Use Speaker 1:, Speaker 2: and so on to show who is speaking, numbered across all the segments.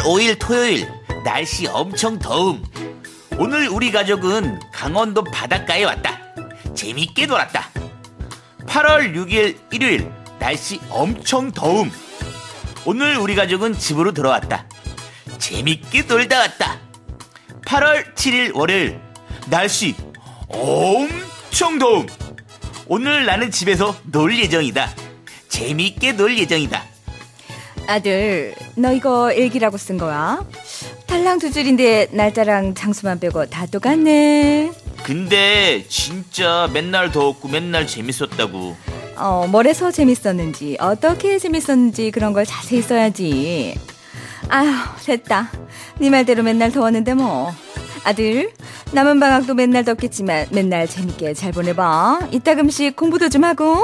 Speaker 1: 5일 토요일 날씨 엄청 더움. 오늘 우리 가족은 강원도 바닷가에 왔다. 재밌게 놀았다. 8월 6일 일요일 날씨 엄청 더움. 오늘 우리 가족은 집으로 들어왔다. 재밌게 놀다 왔다. 8월 7일 월요일 날씨 엄청 더움. 오늘 나는 집에서 놀 예정이다. 재밌게 놀 예정이다.
Speaker 2: 아들, 너 이거 일기라고 쓴 거야? 달랑 두 줄인데 날짜랑 장소만 빼고 다 똑같네.
Speaker 1: 근데 진짜 맨날 더웠고 맨날 재밌었다고.
Speaker 2: 뭘 해서 재밌었는지, 어떻게 재밌었는지 그런 걸 자세히 써야지. 아휴, 됐다. 네 말대로 맨날 더웠는데 뭐. 아들, 남은 방학도 맨날 덥겠지만 맨날 재밌게 잘 보내봐. 이따금씩 공부도 좀 하고.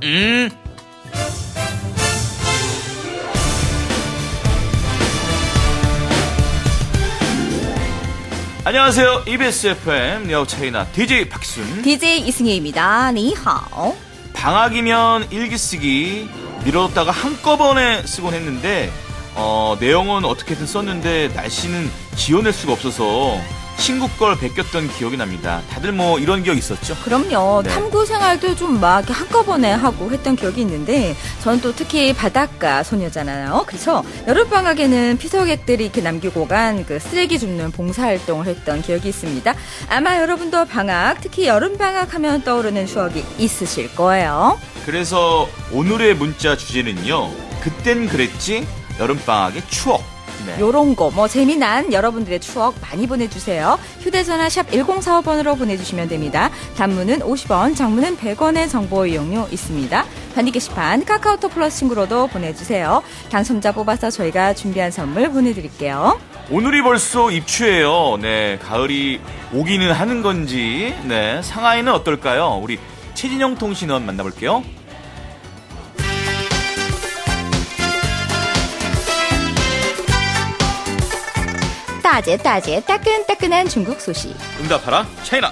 Speaker 1: 안녕하세요. EBS FM 여차이나 DJ 박순,
Speaker 2: DJ 이승혜입니다. 니하오.
Speaker 1: 방학이면 일기 쓰기 미뤄뒀다가 한꺼번에 쓰곤 했는데 내용은 어떻게든 썼는데 날씨는 지어낼 수가 없어서 친구 걸 베꼈던 기억이 납니다. 다들 뭐 이런 기억 있었죠?
Speaker 2: 그럼요.
Speaker 1: 네.
Speaker 2: 탐구 생활도 좀 막 한꺼번에 하고 했던 기억이 있는데 저는 또 특히 바닷가 소녀잖아요. 그렇죠? 여름방학에는 피서객들이 이렇게 남기고 간 그 쓰레기 줍는 봉사활동을 했던 기억이 있습니다. 아마 여러분도 방학, 특히 여름방학 하면 떠오르는 추억이 있으실 거예요.
Speaker 1: 그래서 오늘의 문자 주제는요. 그땐 그랬지? 여름방학의 추억. 네.
Speaker 2: 요런 거 뭐 재미난 여러분들의 추억 많이 보내주세요. 휴대전화 샵 1045번으로 보내주시면 됩니다. 단문은 50원, 장문은 100원의 정보 이용료 있습니다. 단위 게시판 카카오톡 플러스 친구로도 보내주세요. 당첨자 뽑아서 저희가 준비한 선물 보내드릴게요.
Speaker 1: 오늘이 벌써 입추예요. 네, 가을이 오기는 하는 건지. 네, 상하이는 어떨까요? 우리 최진영 통신원 만나볼게요.
Speaker 2: 따제 따끈따끈한 중국 소식.
Speaker 1: 응답하라 차이나.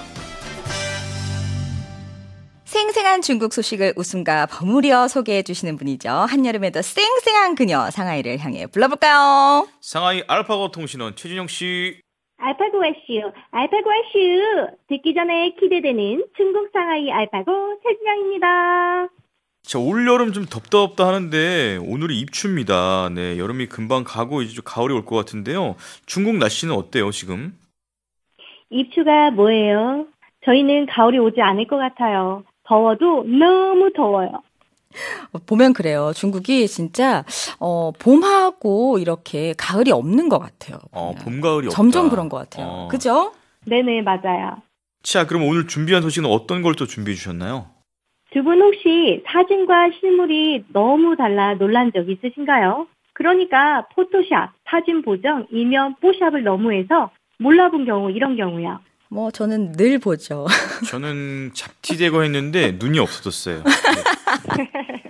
Speaker 2: 생생한 중국 소식을 웃음과 버무려 소개해 주시는 분이죠. 한여름에도 쌩쌩한 그녀 상하이를 향해 불러볼까요?
Speaker 1: 상하이 알파고 통신원 최진영 씨.
Speaker 3: 알파고 아슈. 듣기 전에 기대되는 중국 상하이 알파고 최진영입니다.
Speaker 1: 자, 올여름 좀 덥다 하는데 오늘이 입추입니다. 네, 여름이 금방 가고 이제 좀 가을이 올 것 같은데요. 중국 날씨는 어때요, 지금?
Speaker 3: 입추가 뭐예요? 저희는 가을이 오지 않을 것 같아요. 더워도 너무 더워요.
Speaker 2: 보면 그래요. 중국이 진짜 봄하고 이렇게 가을이 없는 것 같아요.
Speaker 1: 봄, 가을이 없다.
Speaker 2: 점점 그런 것 같아요. 그죠?
Speaker 3: 네네, 맞아요.
Speaker 1: 자, 그럼 오늘 준비한 소식은 어떤 걸 또 준비해 주셨나요?
Speaker 3: 두 분 혹시 사진과 실물이 너무 달라 놀란 적 있으신가요? 그러니까 포토샵, 사진 보정, 일명 뽀샵을 너무해서 몰라본 경우, 이런 경우요.
Speaker 2: 뭐 저는 늘 보죠.
Speaker 1: 저는 잡티 제거했는데 눈이 없어졌어요. 네.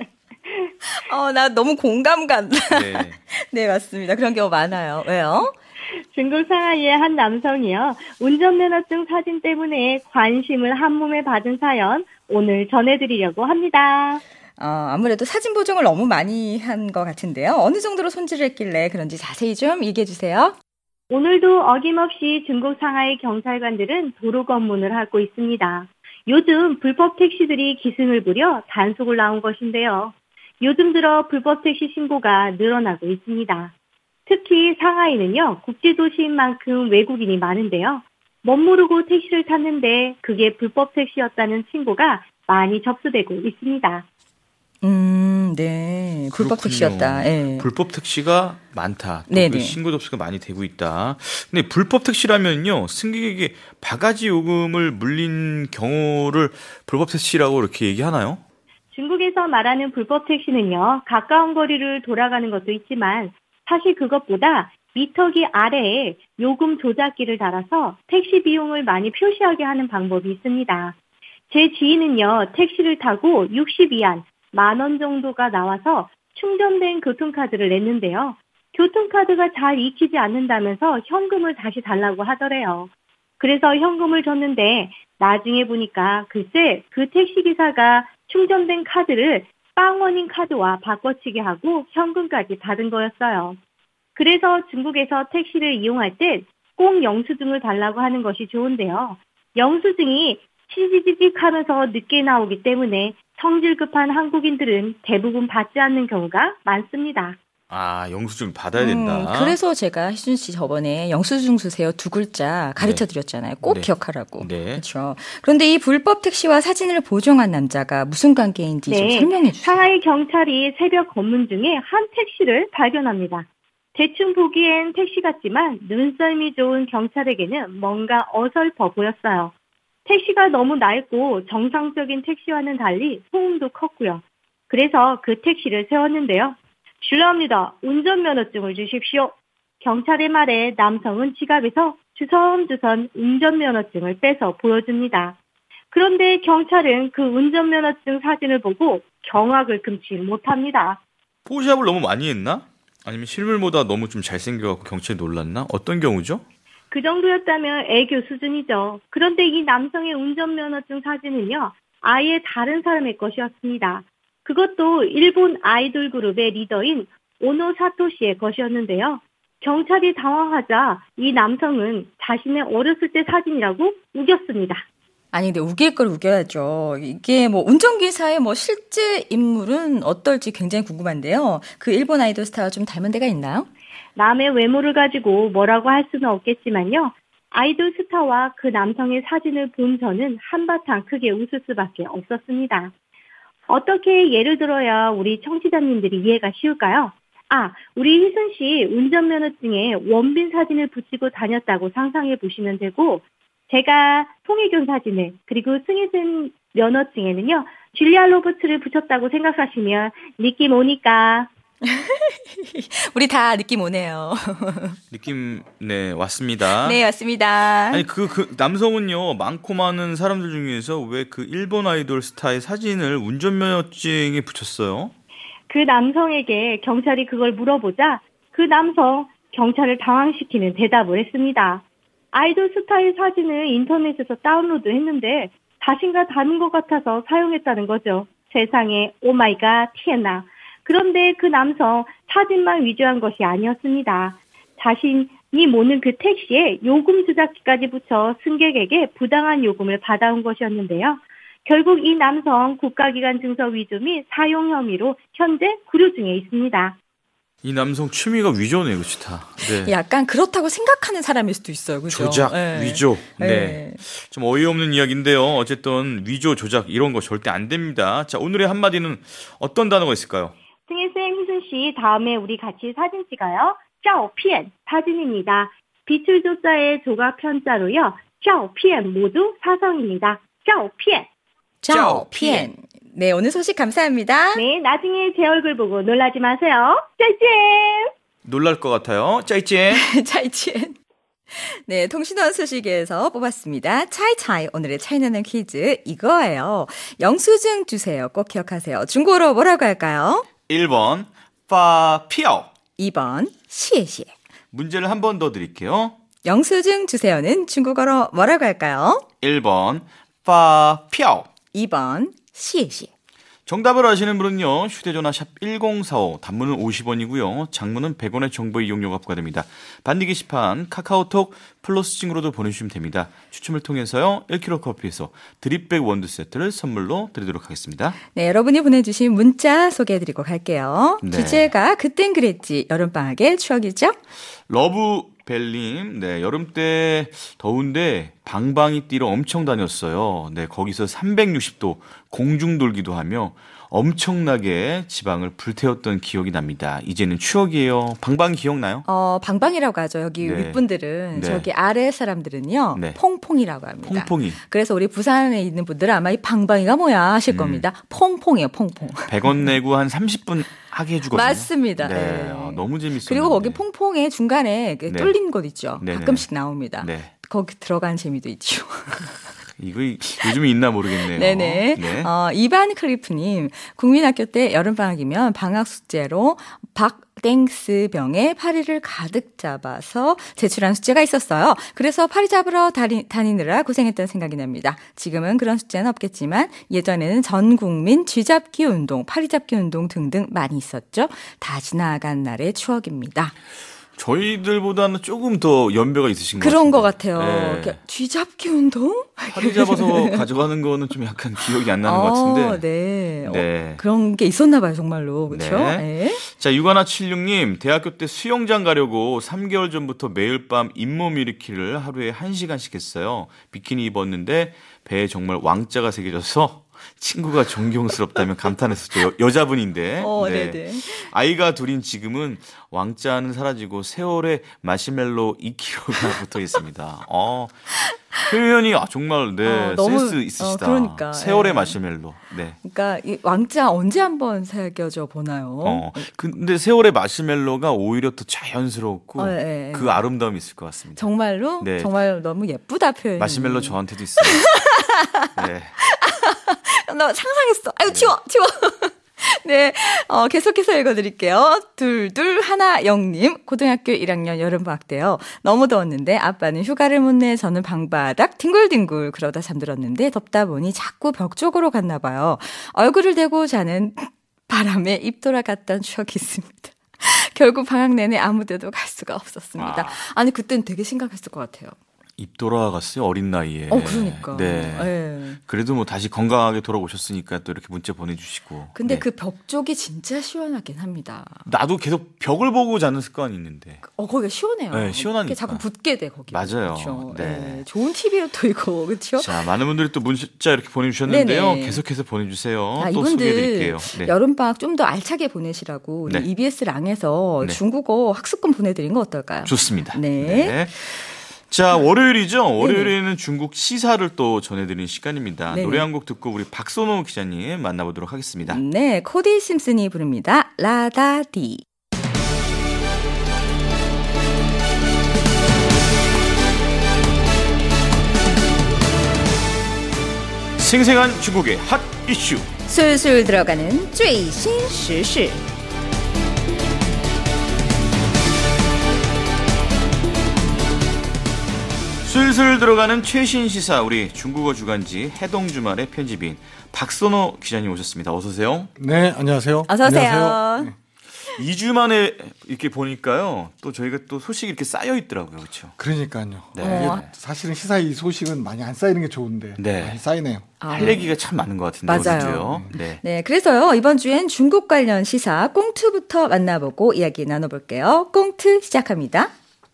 Speaker 2: 나 너무 공감 간다.
Speaker 1: 네.
Speaker 2: 네, 맞습니다. 그런 경우 많아요. 왜요?
Speaker 3: 중국 상하이의 한 남성이요. 운전면허증 사진 때문에 관심을 한 몸에 받은 사연 오늘 전해드리려고 합니다.
Speaker 2: 아무래도 사진 보정을 너무 많이 한 것 같은데요. 어느 정도로 손질을 했길래 그런지 자세히 좀 얘기해 주세요.
Speaker 3: 오늘도 어김없이 중국 상하이 경찰관들은 도로 검문을 하고 있습니다. 요즘 불법 택시들이 기승을 부려 단속을 나온 것인데요. 요즘 들어 불법 택시 신고가 늘어나고 있습니다. 특히 상하이는요, 국제도시인 만큼 외국인이 많은데요. 멋모르고 택시를 탔는데 그게 불법 택시였다는 신고가 많이 접수되고 있습니다.
Speaker 2: 네. 불법 택시였다. 네.
Speaker 1: 불법 택시가 많다. 또
Speaker 2: 네네.
Speaker 1: 그 신고 접수가 많이 되고 있다. 근데 불법 택시라면요, 승객에게 바가지 요금을 물린 경우를 불법 택시라고 이렇게 얘기하나요?
Speaker 3: 중국에서 말하는 불법 택시는요, 가까운 거리를 돌아가는 것도 있지만 사실 그것보다 미터기 아래에 요금 조작기를 달아서 택시 비용을 많이 표시하게 하는 방법이 있습니다. 제 지인은요, 택시를 타고 60위안, 10,000원 정도가 나와서 충전된 교통카드를 냈는데요. 교통카드가 잘 익히지 않는다면서 현금을 다시 달라고 하더래요. 그래서 현금을 줬는데 나중에 보니까 글쎄 그 택시기사가 충전된 카드를 빵원인 카드와 바꿔치기 하고 현금까지 받은 거였어요. 그래서 중국에서 택시를 이용할 때 꼭 영수증을 달라고 하는 것이 좋은데요. 영수증이 치지직직 하면서 늦게 나오기 때문에 성질 급한 한국인들은 대부분 받지 않는 경우가 많습니다.
Speaker 4: 아, 영수증 받아야 된다.
Speaker 2: 그래서 제가 희준 씨 저번에 영수증 주세요 2글자 가르쳐 드렸잖아요. 꼭
Speaker 4: 네.
Speaker 2: 기억하라고.
Speaker 4: 네.
Speaker 2: 그렇죠. 그런데 이 불법 택시와 사진을 보정한 남자가 무슨 관계인지 좀 설명해 주세요.
Speaker 3: 상하이 경찰이 새벽 검문 중에 한 택시를 발견합니다. 대충 보기엔 택시 같지만 눈썰미 좋은 경찰에게는 뭔가 어설퍼 보였어요. 택시가 너무 낡고 정상적인 택시와는 달리 소음도 컸고요. 그래서 그 택시를 세웠는데요. 실례합니다. 운전면허증을 주십시오. 경찰의 말에 남성은 지갑에서 주섬주섬 운전면허증을 빼서 보여줍니다. 그런데 경찰은 그 운전면허증 사진을 보고 경악을 금치 못합니다.
Speaker 4: 포샵을 너무 많이 했나? 아니면 실물보다 너무 좀 잘생겨갖고 경찰이 놀랐나? 어떤 경우죠?
Speaker 3: 그 정도였다면 애교 수준이죠. 그런데 이 남성의 운전면허증 사진은요, 아예 다른 사람의 것이었습니다. 그것도 일본 아이돌 그룹의 리더인 오노 사토시의 것이었는데요. 경찰이 당황하자 이 남성은 자신의 어렸을 때 사진이라고 우겼습니다.
Speaker 2: 아니, 근데 우길 걸 우겨야죠. 이게 뭐 운전기사의 뭐 실제 인물은 어떨지 굉장히 궁금한데요. 그 일본 아이돌 스타와 좀 닮은 데가 있나요?
Speaker 3: 남의 외모를 가지고 뭐라고 할 수는 없겠지만요. 아이돌 스타와 그 남성의 사진을 본 저는 한바탕 크게 웃을 수밖에 없었습니다. 어떻게 예를 들어야 우리 청취자님들이 이해가 쉬울까요? 우리 희순 씨 운전면허증에 원빈 사진을 붙이고 다녔다고 상상해 보시면 되고, 제가 송혜교 사진을, 그리고 승희순 면허증에는요, 줄리아 로버츠를 붙였다고 생각하시면 느낌 오니까.
Speaker 2: 우리 다 느낌 오네요.
Speaker 4: 느낌, 네, 왔습니다.
Speaker 2: 네, 왔습니다.
Speaker 4: 아니, 그 남성은요, 많고 많은 사람들 중에서 왜 그 일본 아이돌 스타의 사진을 운전면허증에 붙였어요?
Speaker 3: 그 남성에게 경찰이 그걸 물어보자 그 남성 경찰을 당황시키는 대답을 했습니다. 아이돌 스타의 사진을 인터넷에서 다운로드 했는데 자신과 닮은 것 같아서 사용했다는 거죠. 세상에, 오마이갓, 티에나. 그런데 그 남성 사진만 위조한 것이 아니었습니다. 자신이 모는 그 택시에 요금 조작기까지 붙여 승객에게 부당한 요금을 받아온 것이었는데요. 결국 이 남성 국가기관 증서 위조 및 사용 혐의로 현재 구류 중에 있습니다.
Speaker 4: 이 남성 취미가 위조네요, 그치 다. 네.
Speaker 2: 약간 그렇다고 생각하는 사람일 수도 있어요, 그죠?
Speaker 4: 조작,
Speaker 2: 네.
Speaker 4: 위조. 네.
Speaker 2: 네.
Speaker 4: 좀 어이없는 이야기인데요. 어쨌든 위조, 조작 이런 거 절대 안 됩니다. 자, 오늘의 한마디는 어떤 단어가 있을까요?
Speaker 3: 승혜쌤, 희순씨, 다음에 우리 같이 사진 찍어요. 照片, 사진입니다. 빛을 조자의 조각 편자로요. 照片 모두 사성입니다. 照片.
Speaker 2: 照片. 네, 오늘 소식 감사합니다.
Speaker 3: 네, 나중에 제 얼굴 보고 놀라지 마세요. 짜잔!
Speaker 4: 놀랄 것 같아요. 짜이째.
Speaker 2: 차이치엔. 네, 통신원 소식에서 뽑았습니다. 차이차이, 오늘의 차이나는 퀴즈 이거예요. 영수증 주세요. 꼭 기억하세요. 중국어로 뭐라고 할까요?
Speaker 4: 1번, 파피ao.
Speaker 2: 2번, 시에시에.
Speaker 4: 문제를 한 번 더 드릴게요.
Speaker 2: 영수증 주세요는 중국어로 뭐라고 할까요?
Speaker 4: 1번, 파피ao.
Speaker 2: 2번, 시에시에.
Speaker 4: 정답을 아시는 분은요, 휴대전화 샵 1045, 단문은 50원이고요, 장문은 100원의 정보 이용료가 부과됩니다. 반디 게시판, 카카오톡, 플러스증으로도 보내주시면 됩니다. 추첨을 통해서요, 1kg 커피에서 드립백 원두 세트를 선물로 드리도록 하겠습니다.
Speaker 2: 네, 여러분이 보내주신 문자 소개해드리고 갈게요.
Speaker 4: 네.
Speaker 2: 주제가 그땐 그랬지, 여름방학의 추억이죠?
Speaker 4: 러브벨님, 네, 여름 때 더운데 방방이 뛰러 엄청 다녔어요. 네, 거기서 360도 공중돌기도 하며 엄청나게 지방을 불태웠던 기억이 납니다. 이제는 추억이에요. 방방 기억나요?
Speaker 2: 방방이라고 하죠. 여기
Speaker 4: 네.
Speaker 2: 윗분들은.
Speaker 4: 네.
Speaker 2: 저기 아래 사람들은요.
Speaker 4: 네.
Speaker 2: 퐁퐁이라고 합니다.
Speaker 4: 퐁퐁이.
Speaker 2: 그래서 우리 부산에 있는 분들은 아마 이 방방이가 뭐야 하실 겁니다. 퐁퐁이에요, 퐁퐁.
Speaker 4: 100원 내고 한 30분 하게 해주거든요.
Speaker 2: 맞습니다.
Speaker 4: 네,
Speaker 2: 네.
Speaker 4: 너무 재밌어요.
Speaker 2: 그리고 거기 퐁퐁의 중간에
Speaker 4: 네.
Speaker 2: 뚫린 곳 있죠.
Speaker 4: 네네.
Speaker 2: 가끔씩 나옵니다.
Speaker 4: 네.
Speaker 2: 거기 들어간 재미도 있죠.
Speaker 4: 이거 요즘에 있나 모르겠네요.
Speaker 2: 네네.
Speaker 4: 네.
Speaker 2: 이반 클리프님, 국민학교 때 여름방학이면 방학 숙제로 박땡스병에 파리를 가득 잡아서 제출한 숙제가 있었어요. 그래서 파리 잡으러 다니느라 고생했던 생각이 납니다. 지금은 그런 숙제는 없겠지만 예전에는 전 국민 쥐잡기 운동, 파리 잡기 운동 등등 많이 있었죠. 다 지나간 날의 추억입니다.
Speaker 4: 저희들보다는 조금 더 연배가 있으신 것
Speaker 2: 그런
Speaker 4: 같은데.
Speaker 2: 것 같아요.
Speaker 4: 네.
Speaker 2: 이렇게 쥐잡기 운동?
Speaker 4: 팔이 잡아서 가져가는 거는 좀 약간 기억이 안 나는 것 같은데.
Speaker 2: 네.
Speaker 4: 네.
Speaker 2: 그런 게 있었나 봐요, 정말로. 그렇죠?
Speaker 4: 네.
Speaker 2: 네.
Speaker 4: 자, 6176님, 대학교 때 수영장 가려고 3개월 전부터 매일 밤 잇몸 일으키를 하루에 1시간씩 했어요. 비키니 입었는데 배에 정말 왕자가 새겨져서 친구가 존경스럽다며 감탄했었죠. 여자분인데. 네.
Speaker 2: 네네.
Speaker 4: 아이가 둘인 지금은 왕자는 사라지고 세월의 마시멜로 2kg가 붙어 있습니다. 표현이 정말
Speaker 2: 너무,
Speaker 4: 센스 있으시다.
Speaker 2: 그러니까.
Speaker 4: 세월의
Speaker 2: 예.
Speaker 4: 마시멜로. 네.
Speaker 2: 그러니까 이 왕자 언제 한번 새겨져 보나요?
Speaker 4: 근데 세월의 마시멜로가 오히려 더 자연스럽고
Speaker 2: 예.
Speaker 4: 그 아름다움이 있을 것 같습니다.
Speaker 2: 정말로?
Speaker 4: 네.
Speaker 2: 정말 너무 예쁘다, 표현이.
Speaker 4: 마시멜로 저한테도 있어요. 네.
Speaker 2: 나 상상했어. 아유, 치워! 네, 계속해서 읽어드릴게요. 2210님, 고등학교 1학년 여름방학 때요. 너무 더웠는데 아빠는 휴가를 못 내 저는 방바닥 뒹굴뒹굴 그러다 잠들었는데 덥다 보니 자꾸 벽 쪽으로 갔나 봐요. 얼굴을 대고 자는 바람에 입 돌아갔던 추억이 있습니다. 결국 방학 내내 아무 데도 갈 수가 없었습니다. 아니, 그땐 되게 심각했을 것 같아요.
Speaker 4: 입 돌아갔어요, 어린 나이에.
Speaker 2: 그러니까.
Speaker 4: 네.
Speaker 2: 네.
Speaker 4: 그래도 뭐 다시 건강하게 돌아오셨으니까 또 이렇게 문자 보내주시고.
Speaker 2: 근데
Speaker 4: 네.
Speaker 2: 그 벽 쪽이 진짜 시원하긴 합니다.
Speaker 4: 나도 계속 벽을 보고 자는 습관이 있는데.
Speaker 2: 거기가 시원해요.
Speaker 4: 네, 시원하니까.
Speaker 2: 이렇게 자꾸 붙게 돼, 거기.
Speaker 4: 맞아요.
Speaker 2: 그렇죠.
Speaker 4: 네.
Speaker 2: 네. 좋은 팁이에요, 또 이거. 그렇죠?
Speaker 4: 자, 많은 분들이 또 문자 이렇게 보내주셨는데요.
Speaker 2: 네네.
Speaker 4: 계속해서 보내주세요.
Speaker 2: 자,
Speaker 4: 또
Speaker 2: 이분들
Speaker 4: 소개해드릴게요. 네.
Speaker 2: 여름방학 좀 더 알차게 보내시라고 우리
Speaker 4: 네.
Speaker 2: EBS 랑에서
Speaker 4: 네.
Speaker 2: 중국어 학습권 보내드린 거 어떨까요?
Speaker 4: 좋습니다.
Speaker 2: 네.
Speaker 4: 자, 월요일이죠. 월요일에는 중국 시사를 또 전해드리는 시간입니다.
Speaker 2: 네네.
Speaker 4: 노래 한 곡 듣고 우리 박선호 기자님 만나보도록 하겠습니다.
Speaker 2: 네, 코디 심슨이 부릅니다. 라다디.
Speaker 4: 생생한 중국의 핫 이슈.
Speaker 2: 술술 들어가는 最新时事.
Speaker 4: 슬슬 들어가는 최신 시사, 우리 중국어 주간지 해동주말의 편집인 박선호 기자님 오셨습니다. 어서 오세요.
Speaker 5: 네, 안녕하세요.
Speaker 2: 어서 오세요.
Speaker 5: 안녕하세요.
Speaker 4: 2주 만에 이렇게 보니까요. 또 저희가 또 소식이 이렇게 쌓여 있더라고요. 그렇죠?
Speaker 5: 그러니까요.
Speaker 4: 네.
Speaker 5: 이게 사실은 시사 이 소식은 많이 안 쌓이는 게 좋은데
Speaker 4: 네.
Speaker 5: 많이 쌓이네요.
Speaker 4: 할 얘기가 참 많은 것 같은데.
Speaker 2: 맞아요.
Speaker 4: 오늘도요. 네.
Speaker 2: 네, 그래서요, 이번 주엔 중국 관련 시사 꽁트부터 만나보고 이야기 나눠볼게요. 꽁트 시작합니다.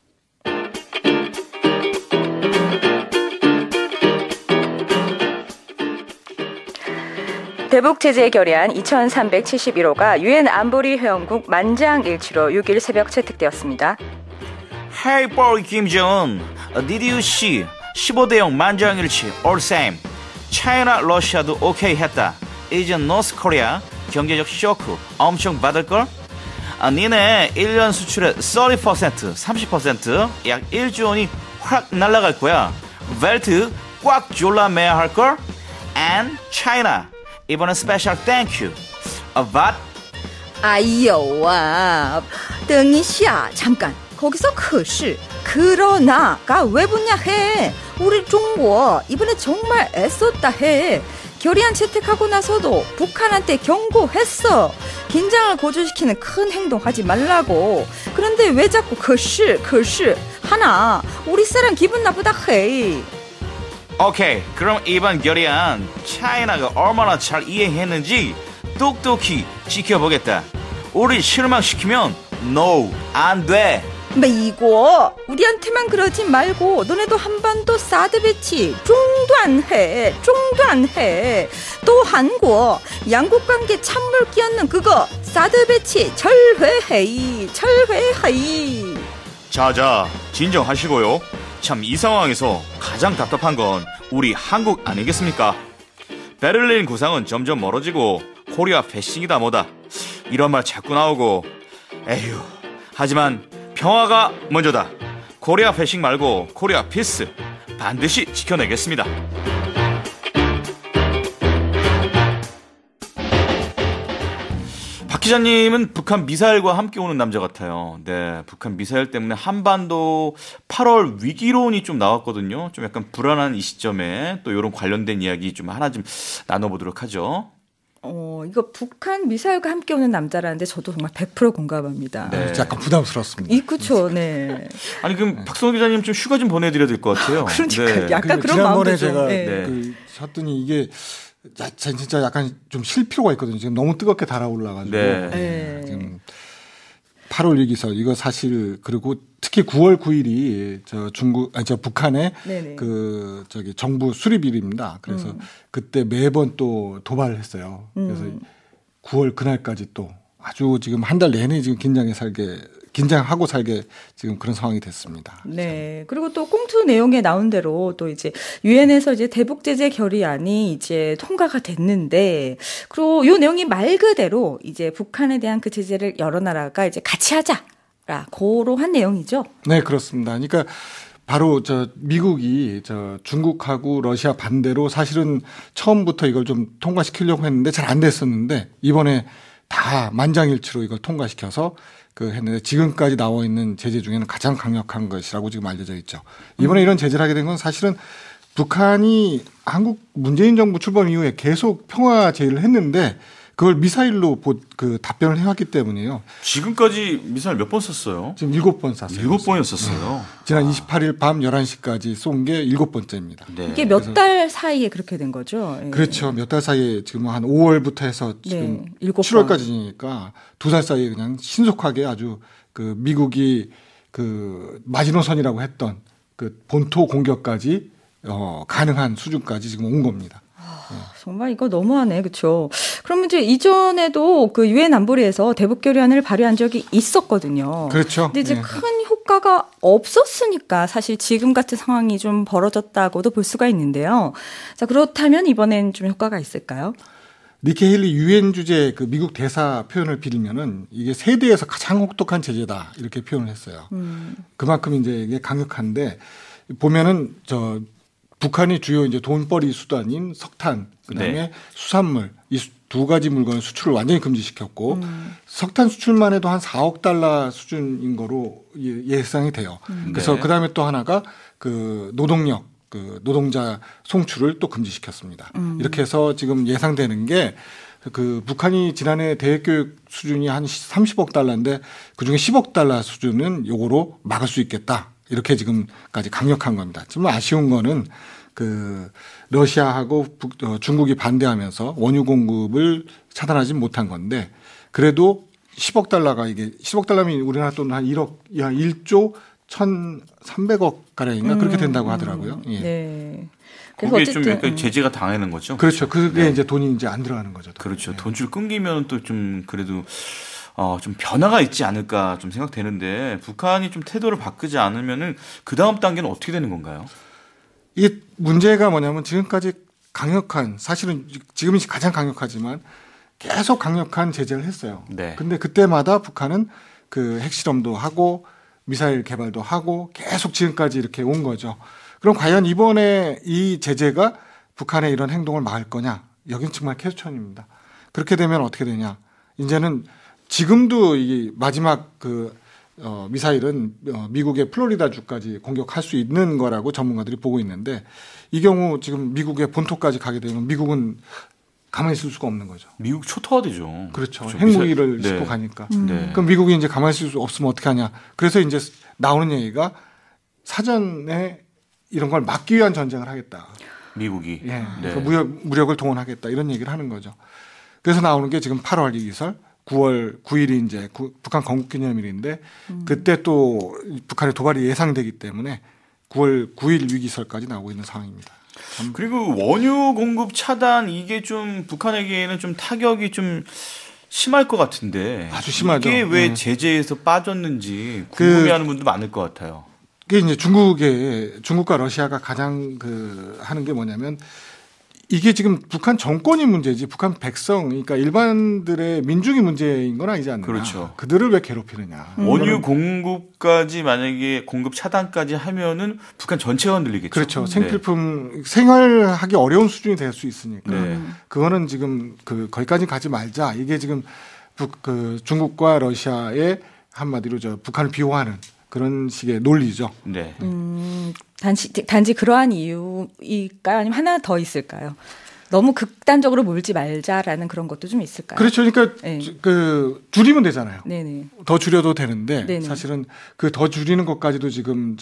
Speaker 2: 대북 제재 결의안 2371호가 유엔 안보리 회원국 만장일치로 6일 새벽 채택되었습니다.
Speaker 1: Hey boy 김정은, did you see 15대0 만장일치 all same. 차이나 러시아도 오케이 했다. 이제 노스 코리아 경제적 쇼크 엄청 받을걸? 니네 1년 수출의 30%, 30%, 약 1조 원이 확 날아갈 거야. 벨트 꽉 졸라매야 할걸? And China, 이번엔 스페셜 땡큐. But?
Speaker 2: 哎呦啊, 等一下, 잠깐. 거기서 可是, 그러나가 왜 붙냐 해. 우리 중국 이번에 정말 애썼다 해. 결의안 채택하고 나서도 북한한테 경고했어. 긴장을 고조시키는 큰 행동하지 말라고. 그런데 왜 자꾸 可是하나. 우리 사람 기분 나쁘다 해.
Speaker 1: 오케이, 그럼 이번 결의안 차이나가 얼마나 잘 이해했는지 똑똑히 지켜보겠다. 우리 실망시키면 no, 안 돼.
Speaker 2: 美国 우리한테만 그러지 말고 너네도 한반도 사드 배치 중단해. 또 한국 양국 관계 찬물 끼얹는 그거 사드 배치 철회해.
Speaker 4: 자, 진정하시고요. 참 이 상황에서 가장 답답한 건 우리 한국 아니겠습니까? 베를린 구상은 점점 멀어지고 코리아 패싱이다 뭐다. 이런 말 자꾸 나오고 에휴. 하지만 평화가 먼저다. 코리아 패싱 말고 코리아 피스 반드시 지켜내겠습니다. 박 기자님은 북한 미사일과 함께 오는 남자 같아요. 네, 북한 미사일 때문에 한반도 8월 위기론이 좀 나왔거든요. 좀 약간 불안한 이 시점에 또 이런 관련된 이야기 좀 하나 좀 나눠보도록 하죠.
Speaker 2: 이거 북한 미사일과 함께 오는 남자라는데 저도 정말 100% 공감합니다.
Speaker 4: 네.
Speaker 5: 약간 부담스럽습니다.
Speaker 2: 그렇죠, 네.
Speaker 4: 아니 그럼 박성호 기자님 좀 휴가 좀 보내드려야 될 것 같아요.
Speaker 2: 그러니까
Speaker 4: 네.
Speaker 2: 약간 그런
Speaker 5: 지난번에
Speaker 2: 마음도 좀.
Speaker 5: 제가
Speaker 2: 네.
Speaker 5: 쳤더니 이게 진짜 약간 좀 쉴 필요가 있거든요. 지금 너무 뜨겁게 달아올라가지고
Speaker 2: 네.
Speaker 5: 지금 8월 6기설 이거 사실 그리고 특히 9월 9일이 저 북한의
Speaker 2: 네네.
Speaker 5: 정부 수립일입니다. 그래서 그때 매번 또 도발을 했어요. 그래서 9월 그날까지 또 아주 지금 한 달 내내 지금 긴장하고 살게 지금 그런 상황이 됐습니다.
Speaker 2: 네. 그리고 또 꽁투 내용에 나온 대로 또 이제 유엔에서 이제 대북 제재 결의안이 이제 통과가 됐는데, 그리고 이 내용이 말 그대로 이제 북한에 대한 그 제재를 여러 나라가 이제 같이 하자라고 한 내용이죠.
Speaker 5: 네, 그렇습니다. 그러니까 바로 미국이 중국하고 러시아 반대로 사실은 처음부터 이걸 좀 통과시키려고 했는데 잘 안 됐었는데 이번에 다 만장일치로 이걸 통과시켜서 했는데 지금까지 나와 있는 제재 중에는 가장 강력한 것이라고 지금 알려져 있죠. 이번에 이런 제재를 하게 된 건 사실은 북한이 한국 문재인 정부 출범 이후에 계속 평화 제의를 했는데 그걸 미사일로 답변을 해왔기 때문이에요.
Speaker 4: 지금까지 미사일 몇 번 썼어요?
Speaker 5: 지금 7번 쐈어요.
Speaker 4: 7번이었었어요.
Speaker 5: 지난 28일 밤 11시까지 쏜 게 7번째입니다.
Speaker 4: 네.
Speaker 2: 이게 몇 달 사이에 그렇게 된 거죠? 예.
Speaker 5: 그렇죠. 몇 달 사이에 지금 한 5월부터 해서 지금 7월까지니까 2달 사이에 그냥 신속하게 아주 미국이 마지노선이라고 했던 본토 공격까지 가능한 수준까지 지금 온 겁니다.
Speaker 2: 정말 이거 너무하네, 그렇죠? 그러면 이제 이전에도 그 유엔 안보리에서 대북 결의안을 발의한 적이 있었거든요.
Speaker 5: 그렇죠.
Speaker 2: 근데 이제
Speaker 5: 네.
Speaker 2: 큰 효과가 없었으니까 사실 지금 같은 상황이 좀 벌어졌다고도 볼 수가 있는데요. 자, 그렇다면 이번엔 좀 효과가 있을까요?
Speaker 5: 니키 헤일리 유엔 주재 미국 대사 표현을 빌면은 이게 세계에서 가장 혹독한 제재다 이렇게 표현을 했어요. 그만큼 이제 이게 강력한데 보면은 북한이 주요 이제 돈벌이 수단인 석탄, 그다음에
Speaker 4: 네.
Speaker 5: 수산물 이 두 가지 물건 수출을 완전히 금지시켰고 석탄 수출만 해도 한 4억 달러 수준인 거로 예상이 돼요. 그래서
Speaker 4: 네.
Speaker 5: 그다음에 또 하나가 노동력, 노동자 송출을 또 금지시켰습니다. 이렇게 해서 지금 예상되는 게 북한이 지난해 대외교육 수준이 한 30억 달러인데 그중에 10억 달러 수준은 요거로 막을 수 있겠다. 이렇게 지금까지 강력한 겁니다. 좀 아쉬운 거는 러시아하고 중국이 반대하면서 원유 공급을 차단하지 못한 건데 그래도 10억 달러가 이게 10억 달러면 우리나라 돈 한 1조 1,300억 가량인가 그렇게 된다고 하더라고요. 예.
Speaker 2: 네.
Speaker 4: 그게 좀 약간 제재가 당하는 거죠.
Speaker 5: 그렇죠. 그게
Speaker 4: 네.
Speaker 5: 이제 돈이 이제 안 들어가는 거죠.
Speaker 4: 그렇죠.
Speaker 5: 네.
Speaker 4: 돈줄 끊기면 또 좀 그래도 좀 변화가 있지 않을까 좀 생각되는데 북한이 좀 태도를 바꾸지 않으면은 그 다음 단계는 어떻게 되는 건가요?
Speaker 5: 이게 문제가 뭐냐면 지금까지 강력한 사실은 지금이 가장 강력하지만 계속 강력한 제재를 했어요.
Speaker 4: 네.
Speaker 5: 근데 그때마다 북한은 핵실험도 하고 미사일 개발도 하고 계속 지금까지 이렇게 온 거죠. 그럼 과연 이번에 이 제재가 북한의 이런 행동을 막을 거냐? 여긴 정말 캐스천입니다. 그렇게 되면 어떻게 되냐? 이제는 지금도 이 마지막 미사일은 미국의 플로리다 주까지 공격할 수 있는 거라고 전문가들이 보고 있는데 이 경우 지금 미국의 본토까지 가게 되면 미국은 가만히 있을 수가 없는 거죠.
Speaker 4: 미국 초토화되죠.
Speaker 5: 그렇죠.
Speaker 4: 그렇죠.
Speaker 5: 핵무기를
Speaker 4: 네.
Speaker 5: 싣고 가니까.
Speaker 4: 네.
Speaker 5: 그럼 미국이 이제 가만히 있을 수 없으면 어떻게 하냐. 그래서 이제 나오는 얘기가 사전에 이런 걸 막기 위한 전쟁을 하겠다.
Speaker 4: 미국이.
Speaker 5: 예.
Speaker 4: 네.
Speaker 5: 무력을 동원하겠다. 이런 얘기를 하는 거죠. 그래서 나오는 게 지금 8월 2기설 9월 9일이 이제 북한 건국기념일인데 그때 또 북한의 도발이 예상되기 때문에 9월 9일 위기설까지 나오고 있는 상황입니다.
Speaker 4: 그리고 원유 공급 차단 이게 좀 북한에게는 좀 타격이 좀 심할 것 같은데
Speaker 5: 아주 심하죠.
Speaker 4: 이게 왜
Speaker 5: 네.
Speaker 4: 제재에서 빠졌는지 궁금해하는 분도 많을 것 같아요.
Speaker 5: 그게 이제 중국과 러시아가 가장 하는 게 뭐냐면 이게 지금 북한 정권이 문제지 북한 백성 그러니까 일반들의 민중이 문제인 건 아니지 않느냐.
Speaker 4: 그렇죠.
Speaker 5: 그들을 왜 괴롭히느냐.
Speaker 4: 원유 공급까지 만약에 공급 차단까지 하면은 북한 전체가 흔들리겠죠.
Speaker 5: 그렇죠.
Speaker 4: 네.
Speaker 5: 생필품 생활하기 어려운 수준이 될 수 있으니까
Speaker 4: 네.
Speaker 5: 그거는 지금 거기까지 가지 말자. 이게 지금 중국과 러시아의 한마디로 북한을 비호하는 그런 식의 논리죠.
Speaker 4: 네.
Speaker 2: 단지 그러한 이유일까요? 아니면 하나 더 있을까요? 너무 극단적으로 몰지 말자라는 그런 것도 좀 있을까요?
Speaker 5: 그렇죠. 그러니까
Speaker 2: 네.
Speaker 5: 그 줄이면 되잖아요.
Speaker 2: 네네.
Speaker 5: 더 줄여도 되는데
Speaker 2: 네네.
Speaker 5: 사실은 그 더 줄이는 것까지도 지금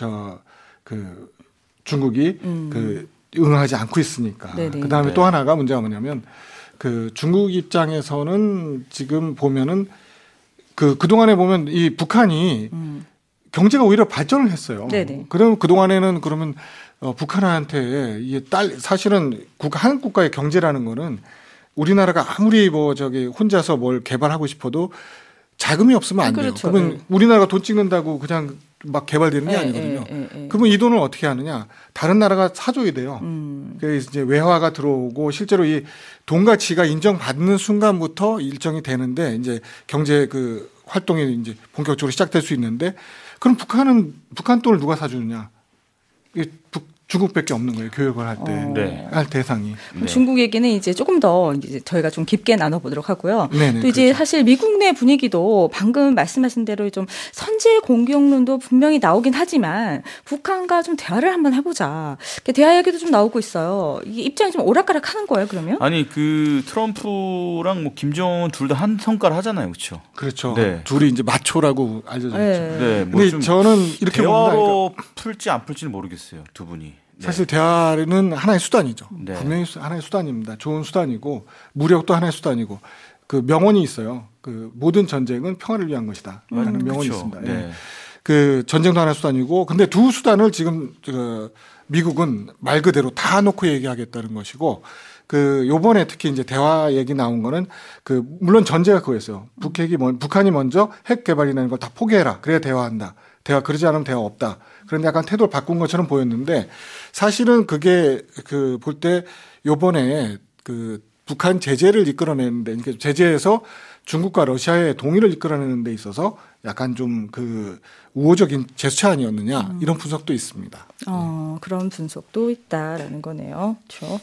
Speaker 5: 그 중국이 그 응하지 않고 있으니까.
Speaker 2: 네네.
Speaker 5: 그다음에
Speaker 4: 네.
Speaker 5: 또 하나가 문제가 뭐냐면 그 중국 입장에서는 지금 보면은 그동안에 보면 이 북한이 경제가 오히려 발전을 했어요.
Speaker 2: 네네.
Speaker 5: 그럼 그동안에는 그러면 북한한테 이게 사실은 한국 국가의 경제라는 거는 우리나라가 아무리 혼자서 뭘 개발하고 싶어도 자금이 없으면 안 돼요.
Speaker 2: 그렇죠.
Speaker 5: 그러면
Speaker 2: 네.
Speaker 5: 우리나라가 돈 찍는다고 그냥 막 개발되는 게 아니거든요. 그러면 이 돈을 어떻게 하느냐? 다른 나라가 사줘야 돼요. 그래서 이제 외화가 들어오고 실제로 이 돈 가치가 인정받는 순간부터 일정이 되는데 이제 경제 그 활동이 이제 본격적으로 시작될 수 있는데 그럼 북한 돈을 누가 사주느냐? 중국밖에 없는 거예요. 교육을 할 때.
Speaker 4: 네.
Speaker 5: 할 대상이.
Speaker 2: 네. 중국 얘기는 이제 조금 더 이제 저희가 좀 깊게 나눠보도록 하고요.
Speaker 5: 네네,
Speaker 2: 또 이제
Speaker 5: 그렇죠.
Speaker 2: 사실 미국 내 분위기도 방금 말씀하신 대로 좀 선제 공격론도 분명히 나오긴 하지만 북한과 좀 대화를 한번 해보자. 대화 얘기도 좀 나오고 있어요. 이게 입장이 좀 오락가락하는 거예요, 그러면?
Speaker 4: 아니 그 트럼프랑 뭐 김정은 둘 다 한 성과를 하잖아요, 그렇죠?
Speaker 5: 그렇죠.
Speaker 4: 네.
Speaker 5: 둘이 이제 마초라고 알려져 있죠.
Speaker 2: 네.
Speaker 4: 네, 뭐
Speaker 5: 근데
Speaker 4: 좀
Speaker 5: 저는 이렇게 봅니다.
Speaker 4: 대화로 풀지 안 풀지는 모르겠어요, 두 분이. 네.
Speaker 5: 사실 대화는 하나의 수단이죠.
Speaker 4: 네.
Speaker 5: 분명히 하나의 수단입니다. 좋은 수단이고 무력도 하나의 수단이고 그 명언이 있어요. 그 모든 전쟁은 평화를 위한 것이다. 라는 명언이
Speaker 4: 그렇죠.
Speaker 5: 있습니다.
Speaker 4: 네.
Speaker 5: 예. 그 전쟁도 하나의 수단이고 근데 두 수단을 지금 미국은 말 그대로 다 놓고 얘기하겠다는 것이고 그 요번에 특히 이제 대화 얘기 나온 거는 그 물론 전제가 그거였어요. 북한이 먼저 핵 개발이라는 걸 다 포기해라. 그래야 대화한다. 그러지 않으면 대화 없다. 그런데 약간 태도를 바꾼 것처럼 보였는데 사실은 그게 볼 때 요번에 그 북한 제재를 이끌어내는데 그러니까 제재에서 중국과 러시아의 동의를 이끌어내는 데 있어서 약간 좀 그 우호적인 제스처 아니었느냐 이런 분석도 있습니다.
Speaker 2: 그런 분석도 있다라는 거네요. 그렇죠.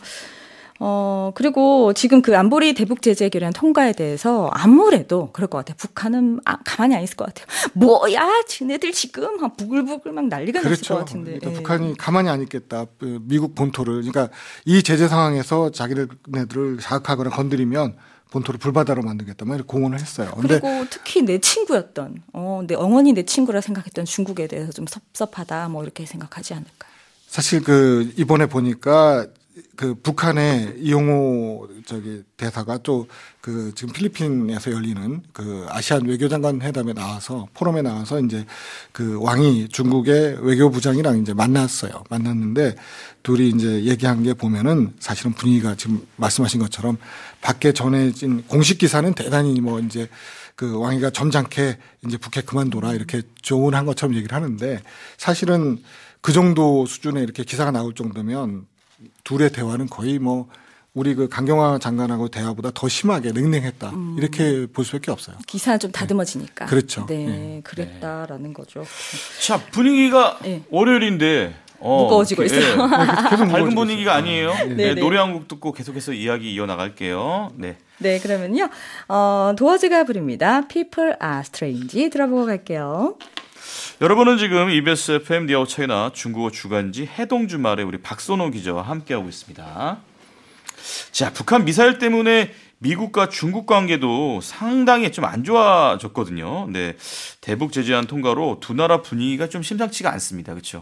Speaker 2: 그리고 지금 그 안보리 대북 제재 결의안 통과에 대해서 아무래도 그럴 것 같아요. 북한은 가만히 안 있을 것 같아요. 뭐야, 쟤네들 지금 부글부글 막 난리가 났을 것 같은데.
Speaker 5: 그러니까 북한이 가만히 안 있겠다. 미국 본토를 그러니까 이 제재 상황에서 자기네들을 자극하거나 건드리면 본토를 불바다로 만들겠다. 막 이렇게 공언을 했어요.
Speaker 2: 그리고 특히 내 친구였던, 영원히 내 친구라 생각했던 중국에 대해서 좀 섭섭하다. 뭐 이렇게 생각하지 않을까요?
Speaker 5: 사실 이번에 보니까 북한의 이용호 대사가 또 지금 필리핀에서 열리는 아시안 외교장관 회담에 나와서 포럼에 나와서 이제 왕이 중국의 외교부장이랑 이제 만났는데 둘이 이제 얘기한 게 보면은 사실은 분위기가 지금 말씀하신 것처럼 밖에 전해진 공식 기사는 대단히 뭐 이제 왕이가 점잖게 이제 북해 그만둬라 이렇게 조언한 것처럼 얘기를 하는데 사실은 그 정도 수준의 이렇게 기사가 나올 정도면 둘의 대화는 거의 뭐 우리 강경화 장관하고 대화보다 더 심하게 냉랭했다 이렇게 볼 수밖에 없어요.
Speaker 2: 기사는 좀 다듬어지니까.
Speaker 5: 네. 그렇죠.
Speaker 2: 네, 그랬다라는 거죠.
Speaker 4: 자, 분위기가
Speaker 2: 네.
Speaker 4: 월요일인데
Speaker 2: 무거워지고 있어요.
Speaker 5: 계속
Speaker 4: 밝은 분위기가 아니에요.
Speaker 2: 네,
Speaker 4: 노래 한 곡 듣고 계속해서 이야기 이어나갈게요. 네.
Speaker 2: 네, 그러면요. 도어즈가 부릅니다. People are strange 들어보고 갈게요.
Speaker 4: 여러분은 지금 EBS FM 니아오 차이나 중국어 주간지 해동주말에 우리 박선호 기자와 함께하고 있습니다. 자, 북한 미사일 때문에 미국과 중국 관계도 상당히 좀 안 좋아졌거든요. 네, 대북 제재안 통과로 두 나라 분위기가 좀 심상치가 않습니다. 그렇죠?